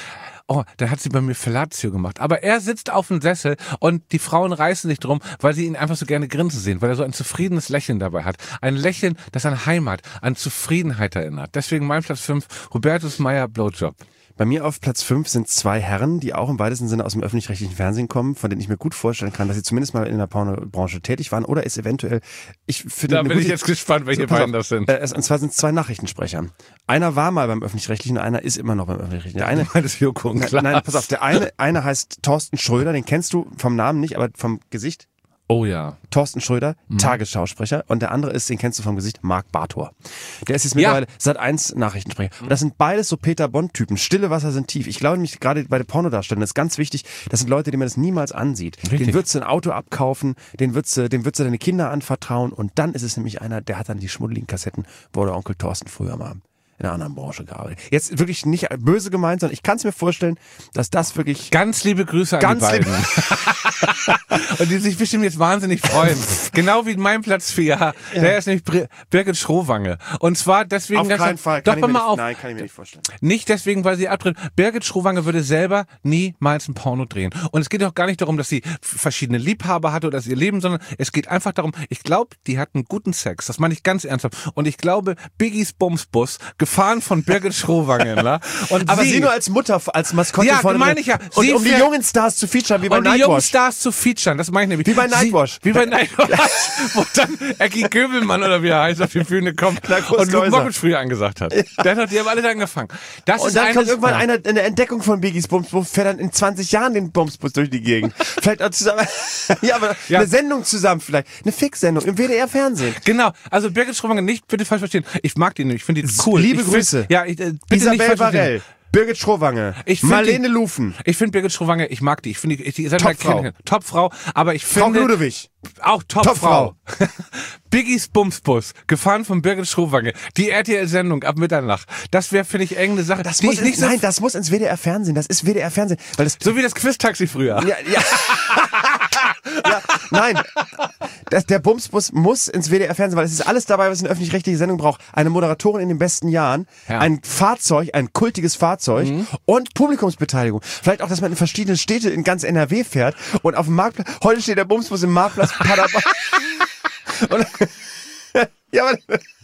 oh, dann hat sie bei mir Fellatio gemacht. Aber er sitzt auf dem Sessel und die Frauen reißen sich drum, weil sie ihn einfach so gerne grinsen sehen, weil er so ein zufriedenes Lächeln dabei hat. Ein Lächeln, das an Heimat, an Zufriedenheit erinnert. Deswegen mein Platz fünf, Hubertus Meyer, Blowjob. Bei mir auf Platz fünf sind zwei Herren, die auch im weitesten Sinne aus dem öffentlich-rechtlichen Fernsehen kommen, von denen ich mir gut vorstellen kann, dass sie zumindest mal in der Pornobranche tätig waren oder es eventuell, ich finde... Da eine bin gute, ich jetzt gespannt, welche pass beiden auf, das sind. Äh, es, und zwar sind es zwei Nachrichtensprecher. Einer war mal beim öffentlich-rechtlichen, einer ist immer noch beim öffentlich-rechtlichen. Der eine, Das Joko und Klaas. nein, pass auf, der eine, einer heißt Thorsten Schröder, den kennst du vom Namen nicht, aber vom Gesicht. Oh ja. Thorsten Schröder, mhm. Tagesschausprecher, und der andere ist, den kennst du vom Gesicht, Marc Bartor. Der ist jetzt mittlerweile ja. Sat eins Nachrichtensprecher. Und das sind beides so Peter Bond-Typen. Stille Wasser sind tief. Ich glaube nämlich gerade bei der Pornodarstellung, das ist ganz wichtig, das sind Leute, denen man das niemals ansieht. Richtig. Den würdest du ein Auto abkaufen, den würdest du, dem würdest du deine Kinder anvertrauen, und dann ist es nämlich einer, der hat dann die schmuddeligen Kassetten, wo der Onkel Thorsten früher mal in einer anderen Branche gearbeitet. Jetzt wirklich nicht böse gemeint, sondern ich kann es mir vorstellen, dass das wirklich... Ganz liebe Grüße an ganz die beiden. Und die sich bestimmt jetzt wahnsinnig freuen. Genau wie in meinem Platz vier. Ja. Der ist nämlich Birgit Schrowange. Und zwar deswegen... Auf keinen Fall. Doch, kann ich mir mal nicht, auf. Nein, kann ich mir nicht vorstellen. Nicht deswegen, weil sie abtritt. Birgit Schrowange würde selber niemals ein Porno drehen. Und es geht auch gar nicht darum, dass sie verschiedene Liebhaber hatte oder dass ihr Leben, sondern es geht einfach darum, ich glaube, die hatten guten Sex. Das meine ich ganz ernsthaft. Und ich glaube, Biggies Bumsbus, gefahren von Birgit Schrowange. Ne? Und aber sie, sie nur als Mutter, als Maskotte ja, vorne. meine ich ja. Und sie um die fährt, jungen Stars zu featuren, wie bei und die Nightwash. jungen Stars zu featuren, das meine ich nämlich. Wie bei Nightwash. Sie, wie bei Nightwash, wo dann Ecki Göbelmann oder wie er heißt auf die Bühne kommt und Luke Mockridge früher angesagt hat. Ja. Der hat, die haben alle dann angefangen. Das und ist dann eine, kommt irgendwann ja. einer, eine Entdeckung von Biggies Bumsbus, fährt dann in zwanzig Jahren den Bumsbus durch die Gegend. Vielleicht auch zusammen, ja, aber ja. eine Sendung zusammen vielleicht. Eine Fix-Sendung im W D R-Fernsehen. Genau, also Birgit Schrowange nicht, bitte falsch verstehen. Ich mag die nicht, ich finde die cool. Liebe ich Grüße. Find, ja, ich, äh, bitte Isabel nicht falsch Varell. verstehen. Birgit Schrowange, ich Marlene die, Lufen. Ich finde Birgit Schrowange, ich mag die. Ich finde, ich, die Topfrau. Topfrau, aber ich Frau finde... Ludewig. Auch Topfrau. Top Biggies Bumsbus, gefahren von Birgit Schrowange. Die R T L-Sendung ab Mitternacht. Das wäre, finde ich, eng eine Sache. Das die muss ich nicht ins, so nein, das muss ins W D R-Fernsehen. Das ist W D R-Fernsehen. Weil das, so wie das Quiz-Taxi früher. Ja, ja. ja, nein, das, der Bumsbus muss ins W D R-Fernsehen, weil es ist alles dabei, was eine öffentlich-rechtliche Sendung braucht. Eine Moderatorin in den besten Jahren, ja. ein Fahrzeug, ein kultiges Fahrzeug mhm. und Publikumsbeteiligung. Vielleicht auch, dass man in verschiedene Städte in ganz N R W fährt und auf dem Marktplatz, heute steht der Bumsbus im Marktplatz Paderborn. und, ja, aber...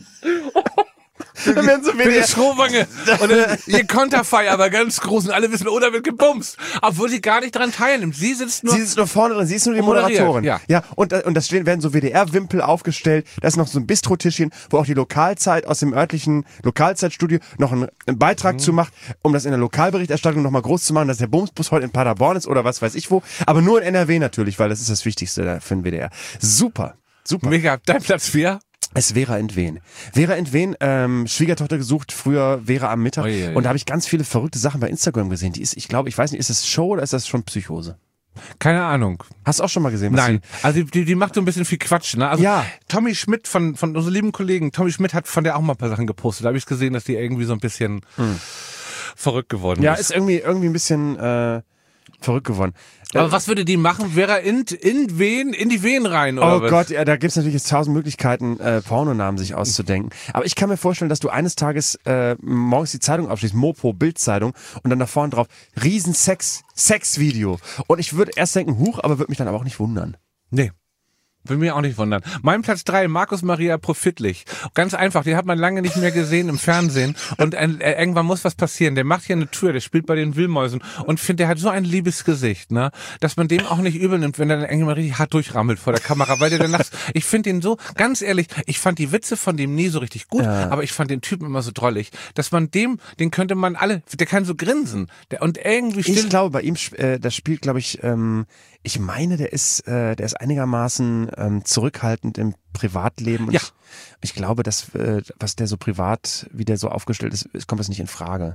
Dann werden so Birgit Schrowange und dann, ihr Konterfei, aber ganz groß und alle wissen, oh, da wird gebumst. Obwohl sie gar nicht daran teilnimmt. Sie sitzt nur... Sie sitzt nur vorne drin, sie ist nur die moderiert, Moderatorin. ja. ja und, und das stehen, werden so W D R-Wimpel aufgestellt. Da ist noch so ein Bistrotischchen, wo auch die Lokalzeit aus dem örtlichen Lokalzeitstudio noch einen, einen Beitrag mhm. zu macht, um das in der Lokalberichterstattung nochmal groß zu machen, dass der Bumsbus heute in Paderborn ist oder was weiß ich wo. Aber nur in N R W natürlich, weil das ist das Wichtigste für den W D R. Super, super. Mega. Dein Platz vier? Es Vera Entwen. Vera Entwen, ähm, Schwiegertochter gesucht, früher Vera am Mittag. Oh, je, je. Und da habe ich ganz viele verrückte Sachen bei Instagram gesehen. Die ist, ich glaube, ich weiß nicht, ist das Show oder ist das schon Psychose? Keine Ahnung. Hast du auch schon mal gesehen? Was Nein, also die, die macht so ein bisschen viel Quatsch. Ne? Also ja. Tommy Schmidt von, von unseren lieben Kollegen, Tommy Schmidt hat von der auch mal ein paar Sachen gepostet. Da habe ich gesehen, dass die irgendwie so ein bisschen hm. verrückt geworden ja, ist. Ja, ist irgendwie, irgendwie ein bisschen äh, verrückt geworden. Aber äh, was würde die machen? Wäre in, in Wehen, in die Wehen rein, oder Oh was? Gott, ja, da gibt's natürlich jetzt tausend Möglichkeiten, äh, Pornonamen sich auszudenken. Aber ich kann mir vorstellen, dass du eines Tages äh, morgens die Zeitung aufschließt, Mopo, Bild-Zeitung, und dann da vorne drauf, riesen Sex, Sex-Video. Und ich würde erst denken, huch, aber würde mich dann aber auch nicht wundern. Nee. Will mir auch nicht wundern. Mein Platz drei, Markus Maria Profitlich. Ganz einfach, den hat man lange nicht mehr gesehen im Fernsehen und äh, irgendwann muss was passieren. Der macht hier eine Tour, der spielt bei den Wühlmäusen und finde, der hat so ein liebes Gesicht, ne, dass man dem auch nicht übel nimmt, wenn er dann irgendwann richtig hart durchrammelt vor der Kamera, weil der dann nachts, ich finde den so, ganz ehrlich, ich fand die Witze von dem nie so richtig gut, ja. aber ich fand den Typen immer so drollig, dass man dem, den könnte man alle, der kann so grinsen der, und irgendwie still. Ich glaube, bei ihm, äh, das spielt, glaube ich, ähm, ich meine, der ist, äh, der ist einigermaßen ähm, zurückhaltend im Privatleben. Und ja. ich, ich glaube, dass äh, was der so privat, wie der so aufgestellt ist, kommt das nicht in Frage.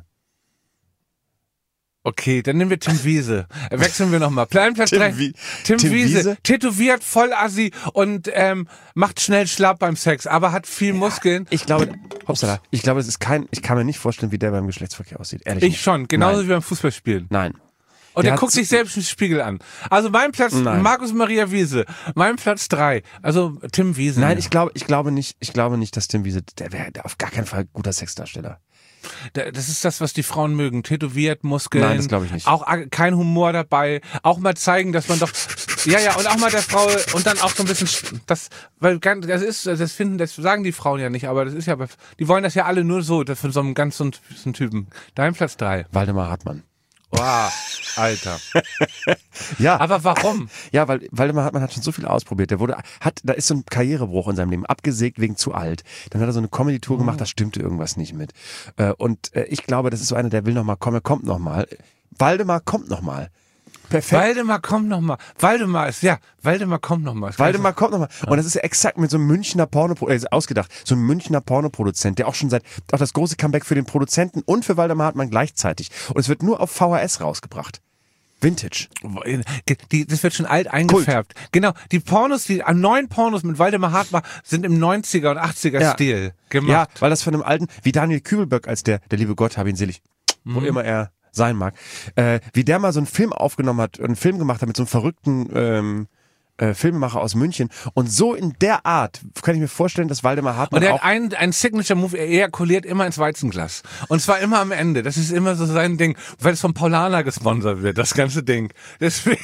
Okay, dann nehmen wir Tim Wiese. Wechseln wir nochmal. Plan Platz Tim, drei. Wie Tim, Tim Wiese, Wiese, tätowiert, voll assi und ähm, macht schnell schlapp beim Sex, aber hat viel Muskeln. Ich glaube, hoppsala, ich glaube, es ist kein, ich kann mir nicht vorstellen, wie der beim Geschlechtsverkehr aussieht. Ehrlich Ich nicht. schon, genauso Nein. wie beim Fußballspielen. Nein. Und Der er hat guckt so- sich selbst im Spiegel an. Also mein Platz, Nein. Markus Maria Wiese. Mein Platz drei. Also Tim Wiese. Nein, ich glaube, ich glaube nicht, ich glaube nicht, dass Tim Wiese, der wäre auf gar keinen Fall guter Sexdarsteller. Da- Das ist das, was die Frauen mögen. Tätowiert, Muskeln. Nein, das glaube ich nicht. Auch ag- kein Humor dabei. Auch mal zeigen, dass man doch, ja, ja, und auch mal der Frau, und dann auch so ein bisschen, das, weil ganz- das ist, das finden, das sagen die Frauen ja nicht, aber das ist ja, die wollen das ja alle nur so, das von so einem ganz so einen Typen. Dein Platz drei. Waldemar Hartmann. Wow, Alter. Ja, Aber warum? ja, weil Waldemar Hartmann hat schon so viel ausprobiert. Der wurde, hat, da ist so ein Karrierebruch in seinem Leben, abgesägt wegen zu alt. Dann hat er so eine Comedy-Tour gemacht, da stimmte irgendwas nicht mit. Äh, Und äh, ich glaube, das ist so einer, der will noch mal kommen, er kommt noch mal. Waldemar kommt noch mal. Perfekt. Waldemar, komm noch mal. Waldemar ist, ja, Waldemar, komm noch mal. Waldemar kommt nochmal. Und das ist ja exakt mit so einem Münchner Porno, äh, ausgedacht, so ein Münchner Pornoproduzent, der auch schon seit, auch das große Comeback für den Produzenten und für Waldemar Hartmann gleichzeitig. Und es wird nur auf V H S rausgebracht. Vintage. Die, das wird schon alt eingefärbt. Genau, die Pornos, die äh, neuen Pornos mit Waldemar Hartmann sind im neunziger und achtziger Ja. Stil gemacht. Ja, weil das von einem alten, wie Daniel Kübelböck, als der, der liebe Gott, hab ihn selig, wo immer er sein mag, äh, wie der mal so einen Film aufgenommen hat, einen Film gemacht hat mit so einem verrückten ähm, äh, Filmemacher aus München. Und so in der Art kann ich mir vorstellen, dass Waldemar Hartmann Und er auch... hat einen, einen Signature-Move, er ejakuliert immer ins Weizenglas. Und zwar immer am Ende. Das ist immer so sein Ding, weil es von Paulaner gesponsert wird, das ganze Ding. Deswegen...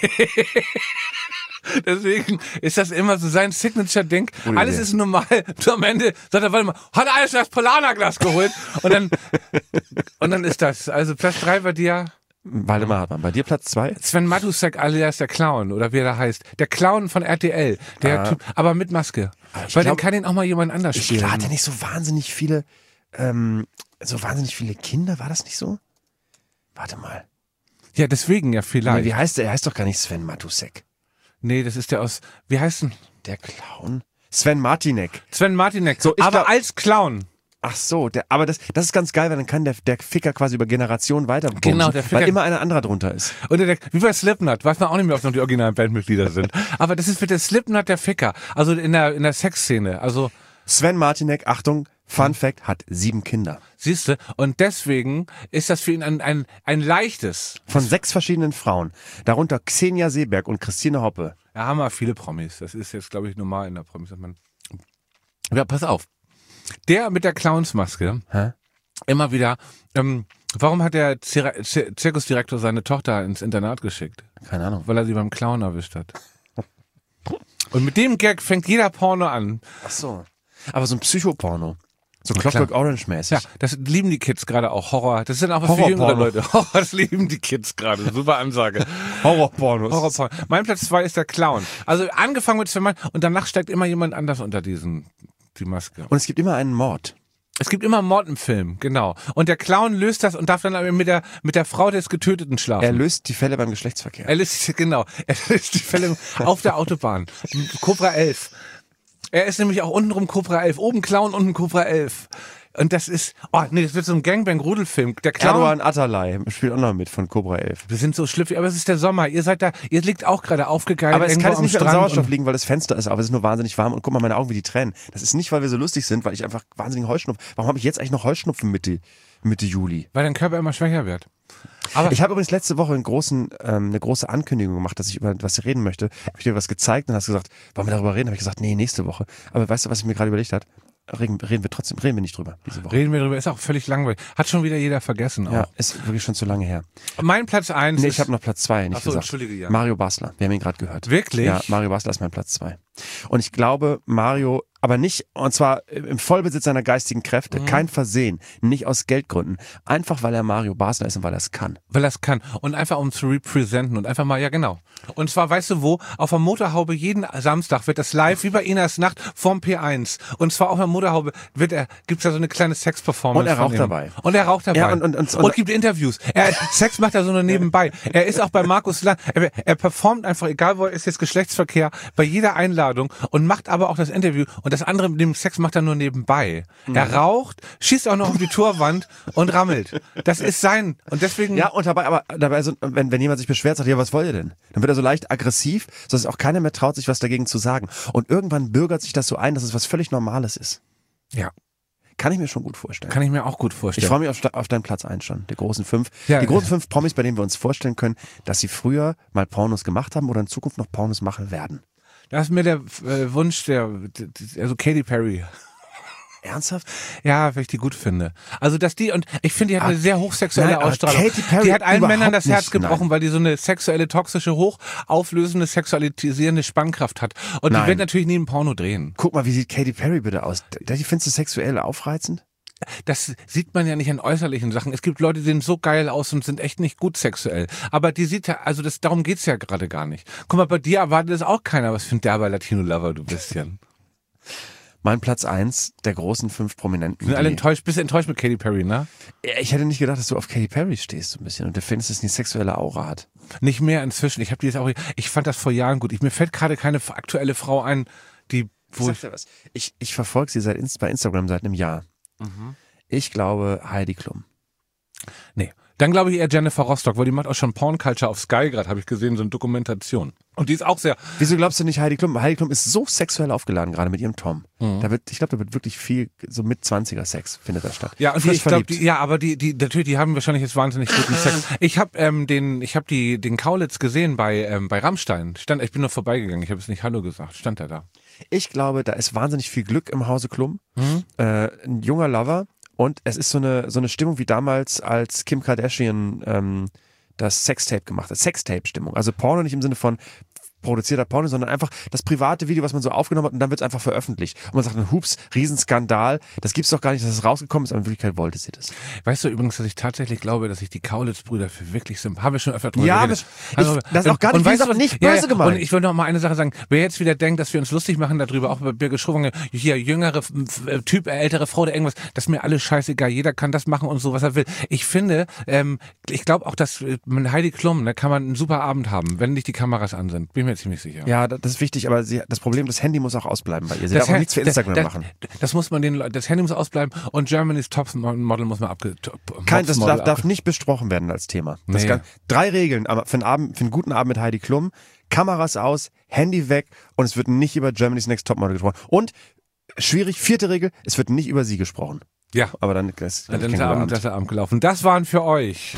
Deswegen ist das immer so sein Signature-Ding. Gute Alles Idee. ist normal. Und am Ende sagt er, warte mal, hat er alles das Paulaner-Glas geholt? Und dann, und dann ist das. Also Platz drei bei dir, Waldemar Hartmann. Bei dir Platz zwei? Sven Matusek alias der Clown, oder wie er da heißt. Der Clown von R T L. Der Ah. Typ, aber mit Maske. ich Weil glaub- dann kann ihn auch mal jemand anders Ich spielen. glaube, hat er nicht so wahnsinnig viele, ähm, so wahnsinnig viele Kinder? War das nicht so? Warte mal. Ja, deswegen ja Nee, vielleicht. wie heißt der? Er heißt doch gar nicht Sven Matusek. Nee, das ist der aus, wie heißt denn? Der Clown? Sven Martinek. Sven Martinek. So, ich aber glaub- als Clown. Ach so, der, aber das, das ist ganz geil, weil dann kann der, der Ficker quasi über Generationen weiter bumsen, Genau, der Ficker- weil immer einer anderer drunter ist. Oder der, wie bei Slipknot, weiß man auch nicht mehr, ob noch die originalen Bandmitglieder sind. Aber das ist mit der Slipknot der Ficker. Also in der, in der Sexszene. Also, Sven Martinek, Achtung, Fun Fact, hat sieben Kinder. siehste, und deswegen ist das für ihn ein, ein, ein leichtes. Von sechs verschiedenen Frauen. Darunter Xenia Seeberg und Christine Hoppe. Ja, haben wir viele Promis. Das ist jetzt, glaube ich, normal in der Promis. dass man- Ja, pass auf. Der mit der Clownsmaske, Hä? immer wieder, ähm, warum hat der Zir Zir Zirkusdirektor seine Tochter ins Internat geschickt? Keine Ahnung. Weil er sie beim Clown erwischt hat. Und mit dem Gag fängt jeder Porno an. Ach so. Aber so ein Psychoporno. So klar. Clockwork Orange mäßig. Ja, das lieben die Kids gerade auch. Horror. Das sind auch was für jüngere Horrorporno. Leute. Horror, das lieben die Kids gerade. Super Ansage. Horrorpornos. Horrorporno. Mein Platz zwei ist der Clown. Also angefangen mit Sven Martin und danach steigt immer jemand anders unter diesen, die Maske. Und es gibt immer einen Mord. Es gibt immer Mord im Film, genau. Und der Clown löst das und darf dann aber mit der, mit der Frau des Getöteten schlafen. Er löst die Fälle beim Geschlechtsverkehr. Er löst, genau. Er löst die Fälle auf der Autobahn. Cobra elf. Er ist nämlich auch untenrum Cobra elf. Oben Clown, unten Cobra elf. Und das ist, oh nee, das wird so ein Gangbang-Rudelfilm. Der Clown, Erdogan Atalay spielt auch noch mit von Cobra elf. wir sind so schlüpfrig, aber es ist der Sommer. Ihr seid da, ihr liegt auch gerade aufgegeilt Aber es irgendwo kann jetzt am nicht an Strand. Sauerstoff und- liegen, weil das Fenster ist, aber es ist nur wahnsinnig warm und guck mal meine Augen, wie die tränen. Das ist nicht, weil wir so lustig sind, weil ich einfach wahnsinnig Heuschnupfen. Warum habe ich jetzt eigentlich noch Heuschnupfen Mitte, Mitte Juli? Weil dein Körper immer schwächer wird. Aber Ich habe übrigens letzte Woche einen großen, ähm, eine große Ankündigung gemacht, dass ich über was reden möchte. Habe ich dir was gezeigt und hast gesagt, wollen wir darüber reden? Habe ich gesagt, nee, nächste Woche. Aber weißt du, was ich mir gerade überlegt habe? Reden, reden wir trotzdem, reden wir nicht drüber diese Woche. reden wir drüber, ist auch völlig langweilig. Hat schon wieder jeder vergessen auch. Ja, ist wirklich schon zu lange her. Mein Platz eins Nee, ist, ich habe noch Platz zwei, nicht Ach so, gesagt. entschuldige, ja. Mario Basler, wir haben ihn gerade gehört. Wirklich? Ja, Mario Basler ist mein Platz zwei. Und ich glaube, Mario, aber nicht, und zwar im Vollbesitz seiner geistigen Kräfte, Mhm. kein Versehen, nicht aus Geldgründen, einfach weil er Mario Basler ist und weil er es kann. weil er es kann. Und einfach um zu representen und einfach mal, ja genau. Und zwar, weißt du wo, auf der Motorhaube jeden Samstag wird das live, wie bei Inas Nacht, vom P eins. Und zwar auf der Motorhaube wird er, gibt's da so eine kleine Sex-Performance. Und er von raucht ihm. dabei. Und er raucht dabei. Ja, und- und- und- und gibt Interviews. Er, Sex macht er so nur nebenbei. Er ist auch bei Markus Land. Er, er performt einfach, egal wo er ist, jetzt Geschlechtsverkehr, bei jeder Einladung und macht aber auch das Interview. Und das andere mit dem Sex macht er nur nebenbei. Er raucht, schießt auch noch auf die Torwand und rammelt. Das ist sein. Und deswegen. Ja, und dabei, aber dabei, so, wenn, wenn jemand sich beschwert, sagt, ja, was wollt ihr denn? Dann wird er so leicht aggressiv, sodass auch keiner mehr traut, sich was dagegen zu sagen. Und irgendwann bürgert sich das so ein, dass es was völlig Normales ist. Ja, Kann ich mir schon gut vorstellen. kann ich mir auch gut vorstellen. Ich freue mich auf, auf deinen Platz eins schon, die großen fünf. Ja, die großen fünf Promis, bei denen wir uns vorstellen können, dass sie früher mal Pornos gemacht haben oder in Zukunft noch Pornos machen werden. Da ist mir der äh, Wunsch der, der, also Katy Perry. Ernsthaft? Ja, weil ich die gut finde. Also, dass die, und ich finde, die hat eine sehr hochsexuelle nein, aber Ausstrahlung. Katy Perry Die hat allen überhaupt Männern das Herz nicht, gebrochen, nein. weil die so eine sexuelle, toxische, hochauflösende, sexualisierende Spannkraft hat. Und Nein. die wird natürlich nie ein Porno drehen. Guck mal, wie sieht Katy Perry bitte aus? Die findest du sexuell aufreizend? Das sieht man ja nicht an äußerlichen Sachen. Es gibt Leute, die sehen so geil aus und sind echt nicht gut sexuell. Aber die sieht ja, also das, darum geht's ja gerade gar nicht. Guck mal, bei dir erwartet das auch keiner. Was für ein derber Latino-Lover du bist, Jan. Mein Platz eins der großen fünf Prominenten. Wir sind alle die- enttäuscht, bist du enttäuscht mit Katy Perry, ne? Ich hätte nicht gedacht, dass du auf Katy Perry stehst so ein bisschen und du findest, dass sie eine sexuelle Aura hat. Nicht mehr inzwischen. Ich habe die jetzt auch, ich fand das vor Jahren gut. Ich, mir fällt gerade keine aktuelle Frau ein, die, wo Sag ich, dir was. Ich, ich verfolge sie seit Inst- bei Instagram seit einem Jahr. Ich glaube Heidi Klum. nee. Dann glaube ich eher Jennifer Rostock, weil die macht auch schon Porn Culture auf Sky gerade, habe ich gesehen, so eine Dokumentation. Und die ist auch sehr, Wieso glaubst du nicht Heidi Klum? Heidi Klum ist so sexuell aufgeladen, gerade mit ihrem Tom. Da wird, ich glaube, da wird wirklich viel, so mit zwanziger Sex findet da statt. ja, und die, Frisch ich glaube, verliebt. die, ja, aber die, die, natürlich, die haben wahrscheinlich jetzt wahnsinnig guten Sex. Ich habe ähm, den, ich habe die, den Kaulitz gesehen bei, ähm, bei Rammstein. Stand, ich bin nur vorbeigegangen. Ich habe jetzt nicht Hallo gesagt. Stand er da? Ich glaube, da ist wahnsinnig viel Glück im Hause Klum. Mhm. Äh, ein junger Lover. Und es ist so eine, so eine Stimmung wie damals, als Kim Kardashian ähm, das Sextape gemacht hat. Sextape-Stimmung. Also Porno nicht im Sinne von produzierter Porno, sondern einfach das private Video, was man so aufgenommen hat und dann wird es einfach veröffentlicht. Und man sagt dann, hups, Riesenskandal, das gibt's doch gar nicht, dass es rausgekommen ist, aber in Wirklichkeit wollte sie das. Weißt du übrigens, dass ich tatsächlich glaube, dass ich die Kaulitz-Brüder für wirklich sind. Haben wir schon öfter drüber Ja, geredet. aber ich- das ist auch gar nicht- wie weißt gesagt, du, nicht ja, böse ja, gemeint. Und ich will noch mal eine Sache sagen. Wer jetzt wieder denkt, dass wir uns lustig machen darüber, auch bei Birgit Schrowange, hier jüngere f- f- Typ, äh, ältere Frau oder irgendwas, das ist mir alles scheißegal. Jeder kann das machen und so, was er will. Ich finde, ähm, ich glaube auch, dass äh, mit Heidi Klum, da kann man einen super Abend haben, wenn nicht die Kameras an sind. Bin mir ziemlich sicher. Ja, das ist wichtig, aber sie, das Problem, das Handy muss auch ausbleiben bei ihr. Sie darf auch Hand- nichts für Instagram das, machen. Das, das muss man den, Le- das Handy muss ausbleiben und Germany's Top Model muss man abge... Top- Kein, das Mopsmodel darf, darf abge- nicht besprochen werden als Thema. Das Nee. kann, drei Regeln aber für einen, Abend, für einen guten Abend mit Heidi Klum. Kameras aus, Handy weg und es wird nicht über Germany's Next Topmodel gesprochen. Und, schwierig, vierte Regel, es wird nicht über sie gesprochen. Ja. Aber dann, das, Ja, dann dann kein ist der guter Abend, Abend. das ist der Abend gelaufen. Das waren für euch.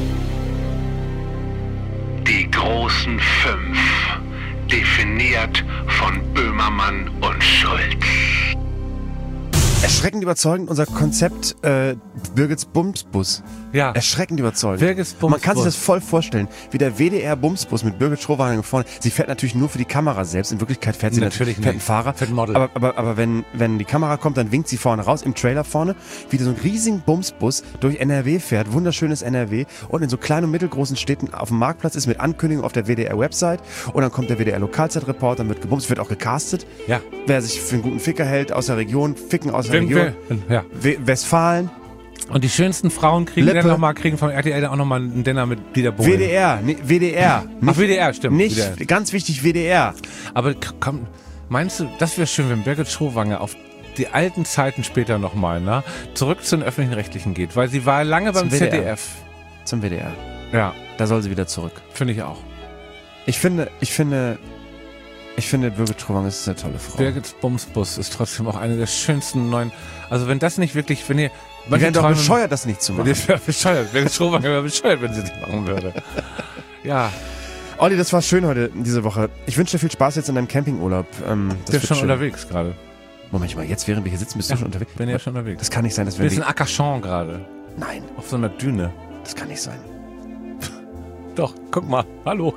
Die großen fünf. Definiert von Böhmermann und Schulz. Erschreckend überzeugend unser Konzept äh, Birgits Bumsbus. Ja. Erschreckend überzeugend. Birgits Man kann sich Bumsbus. das voll vorstellen, wie der W D R Bumsbus mit Birgit Schrowange vorne. Sie fährt natürlich nur für die Kamera selbst. In Wirklichkeit fährt sie Natürlich natürlich fährt ein nicht. Fahrer. Fährt ein Model. Aber, aber, aber wenn, wenn die Kamera kommt, dann winkt sie vorne raus, im Trailer vorne, wie so ein riesigen Bumsbus durch N R W fährt. Wunderschönes N R W. Und in so kleinen und mittelgroßen Städten auf dem Marktplatz ist mit Ankündigung auf der W D R-Website. Und dann kommt der W D R-Lokalzeitreporter, dann wird gebumst, wird auch gecastet. Ja. Wer sich für einen guten Ficker hält aus der Region, ficken aus der Wen- Region. wer- Ja. We- Westfalen, Und die schönsten Frauen kriegen Lippe. dann noch mal, kriegen vom R T L dann auch nochmal einen Dinner mit Dieter Bohlen. W D R, nee, W D R. Ach, W D R, stimmt. Nicht, W D R. ganz wichtig, W D R. Aber k- komm, meinst du, das wäre schön, wenn Birgit Schrowange auf die alten Zeiten später nochmal, ne, zurück zu den Öffentlich-Rechtlichen geht, weil sie war lange beim Zum W D R. Z D F. Zum W D R. Ja, Da soll sie wieder zurück. finde ich auch. Ich finde, ich finde, ich finde, Birgit Schrowange ist eine tolle Frau. Birgits Bumsbus ist trotzdem auch eine der schönsten neuen. Also wenn das nicht wirklich, wenn ihr, Die wären doch bescheuert, das nicht zu machen. Das wäre bescheuert. Birgit Schrowange wäre bescheuert, wenn sie das machen würde. Ja, Olli, das war schön heute, diese Woche. Ich wünsche dir viel Spaß jetzt in deinem Campingurlaub. Ähm, das du wird bist schon schön. unterwegs gerade. Moment mal, jetzt während wir hier sitzen, bist du schon unterwegs? Bin ja schon unterwegs. Das kann nicht sein, dass Wir wir... sind in Arcachon gerade. Nein, Auf so einer Düne. das kann nicht sein. Doch, guck mal. Hallo.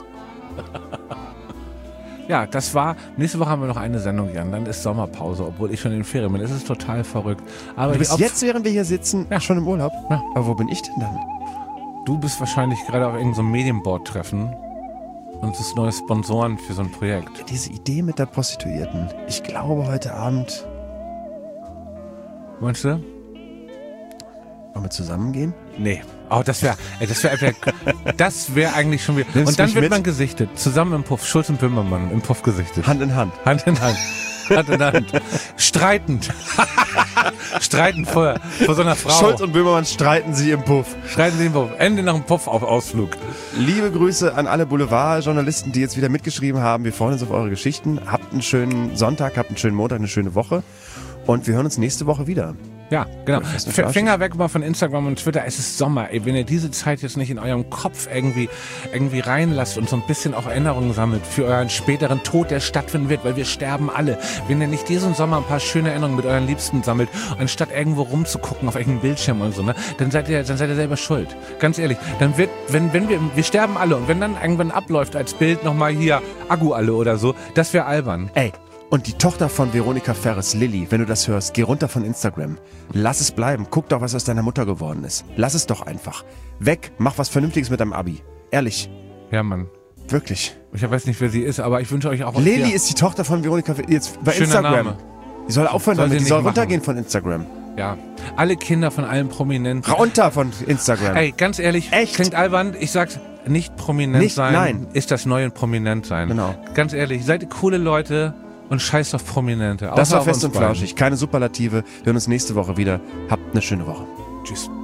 Ja, das war. Nächste Woche haben wir noch eine Sendung, Jan. Dann ist Sommerpause, obwohl ich schon in den Ferien bin. Es ist total verrückt. Aber Du bist ob- jetzt, während wir hier sitzen, Ja. schon im Urlaub? Ja. Aber wo bin ich denn dann? Du bist wahrscheinlich gerade auf irgendeinem so Medienboard-Treffen und suchst neue Sponsoren für so ein Projekt. Diese Idee mit der Prostituierten. Ich glaube, heute Abend Meinst du? wollen wir zusammengehen? Nee. Oh, das wäre, das wäre, das wäre eigentlich schon wieder. Nimmst Und dann mich wird mit? man gesichtet. Zusammen im Puff. Schulz und Böhmermann im Puff gesichtet. Hand in Hand. Hand in Hand. Hand in Hand. Streitend. Streitend vor, vor so einer Frau. Schulz und Böhmermann streiten sie im Puff. Streiten sie im Puff. Ende nach dem Puff auf Ausflug. Liebe Grüße an alle Boulevard-Journalisten, die jetzt wieder mitgeschrieben haben. Wir freuen uns auf eure Geschichten. Habt einen schönen Sonntag, habt einen schönen Montag, eine schöne Woche. Und wir hören uns nächste Woche wieder. Ja, genau. Fest und F- flauschig. Finger weg mal von Instagram und Twitter. Es ist Sommer. Ey, wenn ihr diese Zeit jetzt nicht in eurem Kopf irgendwie, irgendwie reinlasst und so ein bisschen auch Erinnerungen sammelt für euren späteren Tod, der stattfinden wird, weil wir sterben alle. Wenn ihr nicht diesen Sommer ein paar schöne Erinnerungen mit euren Liebsten sammelt, anstatt irgendwo rumzugucken auf irgendeinem Bildschirm oder so, ne, dann seid ihr, dann seid ihr selber schuld. Ganz ehrlich. Dann wird, wenn, wenn wir, wir sterben alle und wenn dann irgendwann abläuft als Bild nochmal hier Akku alle oder so, das wäre albern. Ey, und die Tochter von Veronika Ferres, Lilly, wenn du das hörst, geh runter von Instagram. Lass es bleiben. Guck doch, was aus deiner Mutter geworden ist. Lass es doch einfach. Weg, mach was Vernünftiges mit deinem Abi. Ehrlich. Ja, Mann. Wirklich. Ich weiß nicht, wer sie ist, aber ich wünsche euch auch... Lilly ja. ist die Tochter von Veronika Ferres. Jetzt bei Schöner Instagram. Name. Die soll aufhören Soll damit. sie Die soll nicht machen. runtergehen von Instagram. Ja, alle Kinder von allen Prominenten. Runter von Instagram. Ey, ganz ehrlich, Echt? klingt albern. Ich sag's, nicht prominent Nicht, sein nein. ist das neue Prominent sein. Genau. Ganz ehrlich, seid ihr coole Leute und scheißt auf Prominente. Das Außer war auf Fest uns und beiden. Flauschig. Keine Superlative. Wir hören uns nächste Woche wieder. Habt eine schöne Woche. Tschüss.